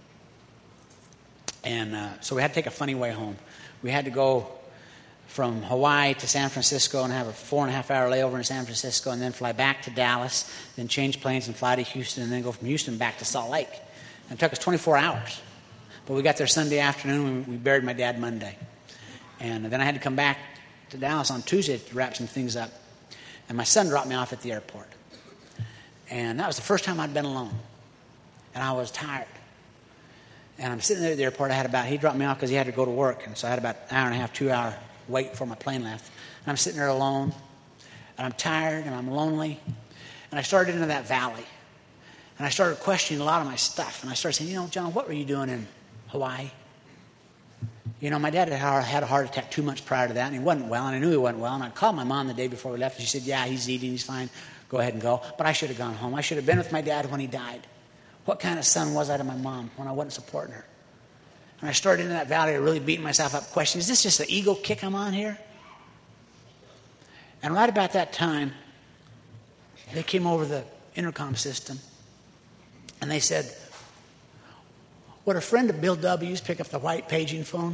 And so we had to take a funny way home. We had to go from Hawaii to San Francisco and have a 4.5-hour layover in San Francisco and then fly back to Dallas, then change planes and fly to Houston and then go from Houston back to Salt Lake. And it took us 24 hours. But we got there Sunday afternoon and we buried my dad Monday. And then I had to come back to Dallas on Tuesday to wrap some things up. And my son dropped me off at the airport. And that was the first time I'd been alone. And I was tired. And I'm sitting there at the airport. He dropped me off because he had to go to work. And so I had about an hour and a half, 2 hour wait before my plane left. And I'm sitting there alone. And I'm tired and I'm lonely. And I started into that valley. And I started questioning a lot of my stuff. And I started saying, John, what were you doing in Hawaii? My dad had a heart attack 2 months prior to that. And he wasn't well. And I knew he wasn't well. And I called my mom the day before we left. And she said, yeah, he's eating. He's fine. Go ahead and go. But I should have gone home. I should have been with my dad when he died. What kind of son was I to my mom when I wasn't supporting her? And I started in that valley really beating myself up, questioning, is this just an ego kick I'm on here? And right about that time, they came over the intercom system, and they said, would a friend of Bill W.'s pick up the white paging phone?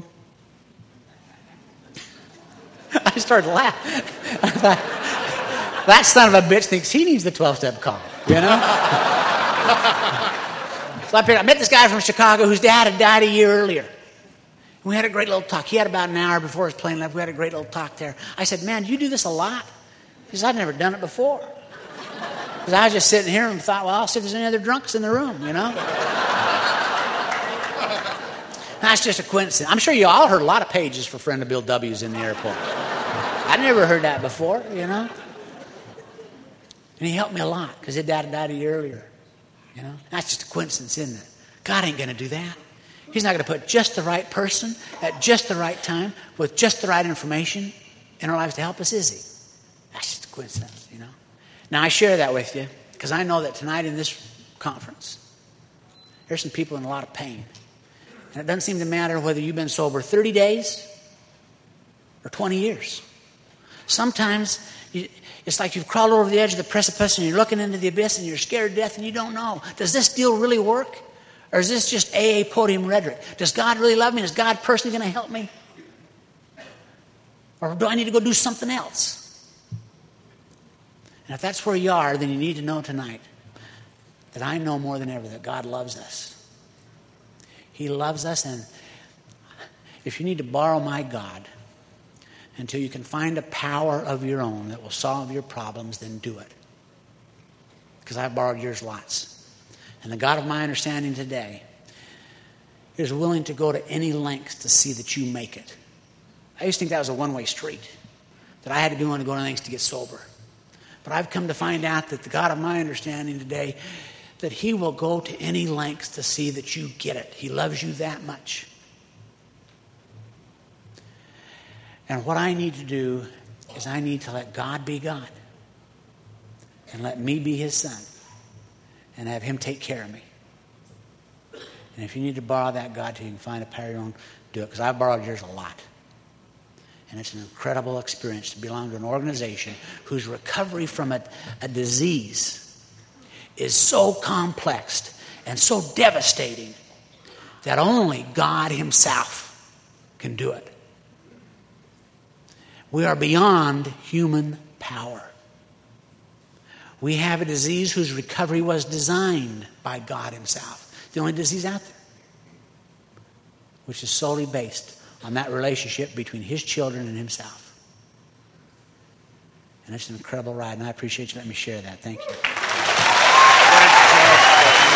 I started laughing. I thought, that son of a bitch thinks he needs the 12-step call, I met this guy from Chicago whose dad had died a year earlier. We had a great little talk. He had about an hour before his plane left. We had a great little talk there. I said, man, do you do this a lot? He said, I've never done it before. Because I was just sitting here and thought, well, I'll see if there's any other drunks in the room, you know. That's just a coincidence. I'm sure you all heard a lot of pages for Friend of Bill W's in the airport. I'd never heard that before, you know. And he helped me a lot because his dad died a year earlier. You know, that's just a coincidence, isn't it? God ain't going to do that. He's not going to put just the right person at just the right time with just the right information in our lives to help us, is he? That's just a coincidence, you know. Now, I share that with you because I know that tonight in this conference, there's some people in a lot of pain. And it doesn't seem to matter whether you've been sober 30 days or 20 years. Sometimes it's like you've crawled over the edge of the precipice and you're looking into the abyss and you're scared to death and you don't know. Does this deal really work? Or is this just AA podium rhetoric? Does God really love me? Is God personally going to help me? Or do I need to go do something else? And if that's where you are, then you need to know tonight that I know more than ever that God loves us. He loves us, and if you need to borrow my God until you can find a power of your own that will solve your problems, then do it. Because I've borrowed yours lots. And the God of my understanding today is willing to go to any lengths to see that you make it. I used to think that was a one-way street, that I had to do to go to lengths to get sober. But I've come to find out that the God of my understanding today, that he will go to any lengths to see that you get it. He loves you that much. And what I need to do is I need to let God be God and let me be his son and have him take care of me. And if you need to borrow that God till you can find a power of your own, do it, because I've borrowed yours a lot. And it's an incredible experience to belong to an organization whose recovery from a disease is so complex and so devastating that only God himself can do it. We are beyond human power. We have a disease whose recovery was designed by God himself. The only disease out there, which is solely based on that relationship between his children and himself. And it's an incredible ride, and I appreciate you letting me share that. Thank you.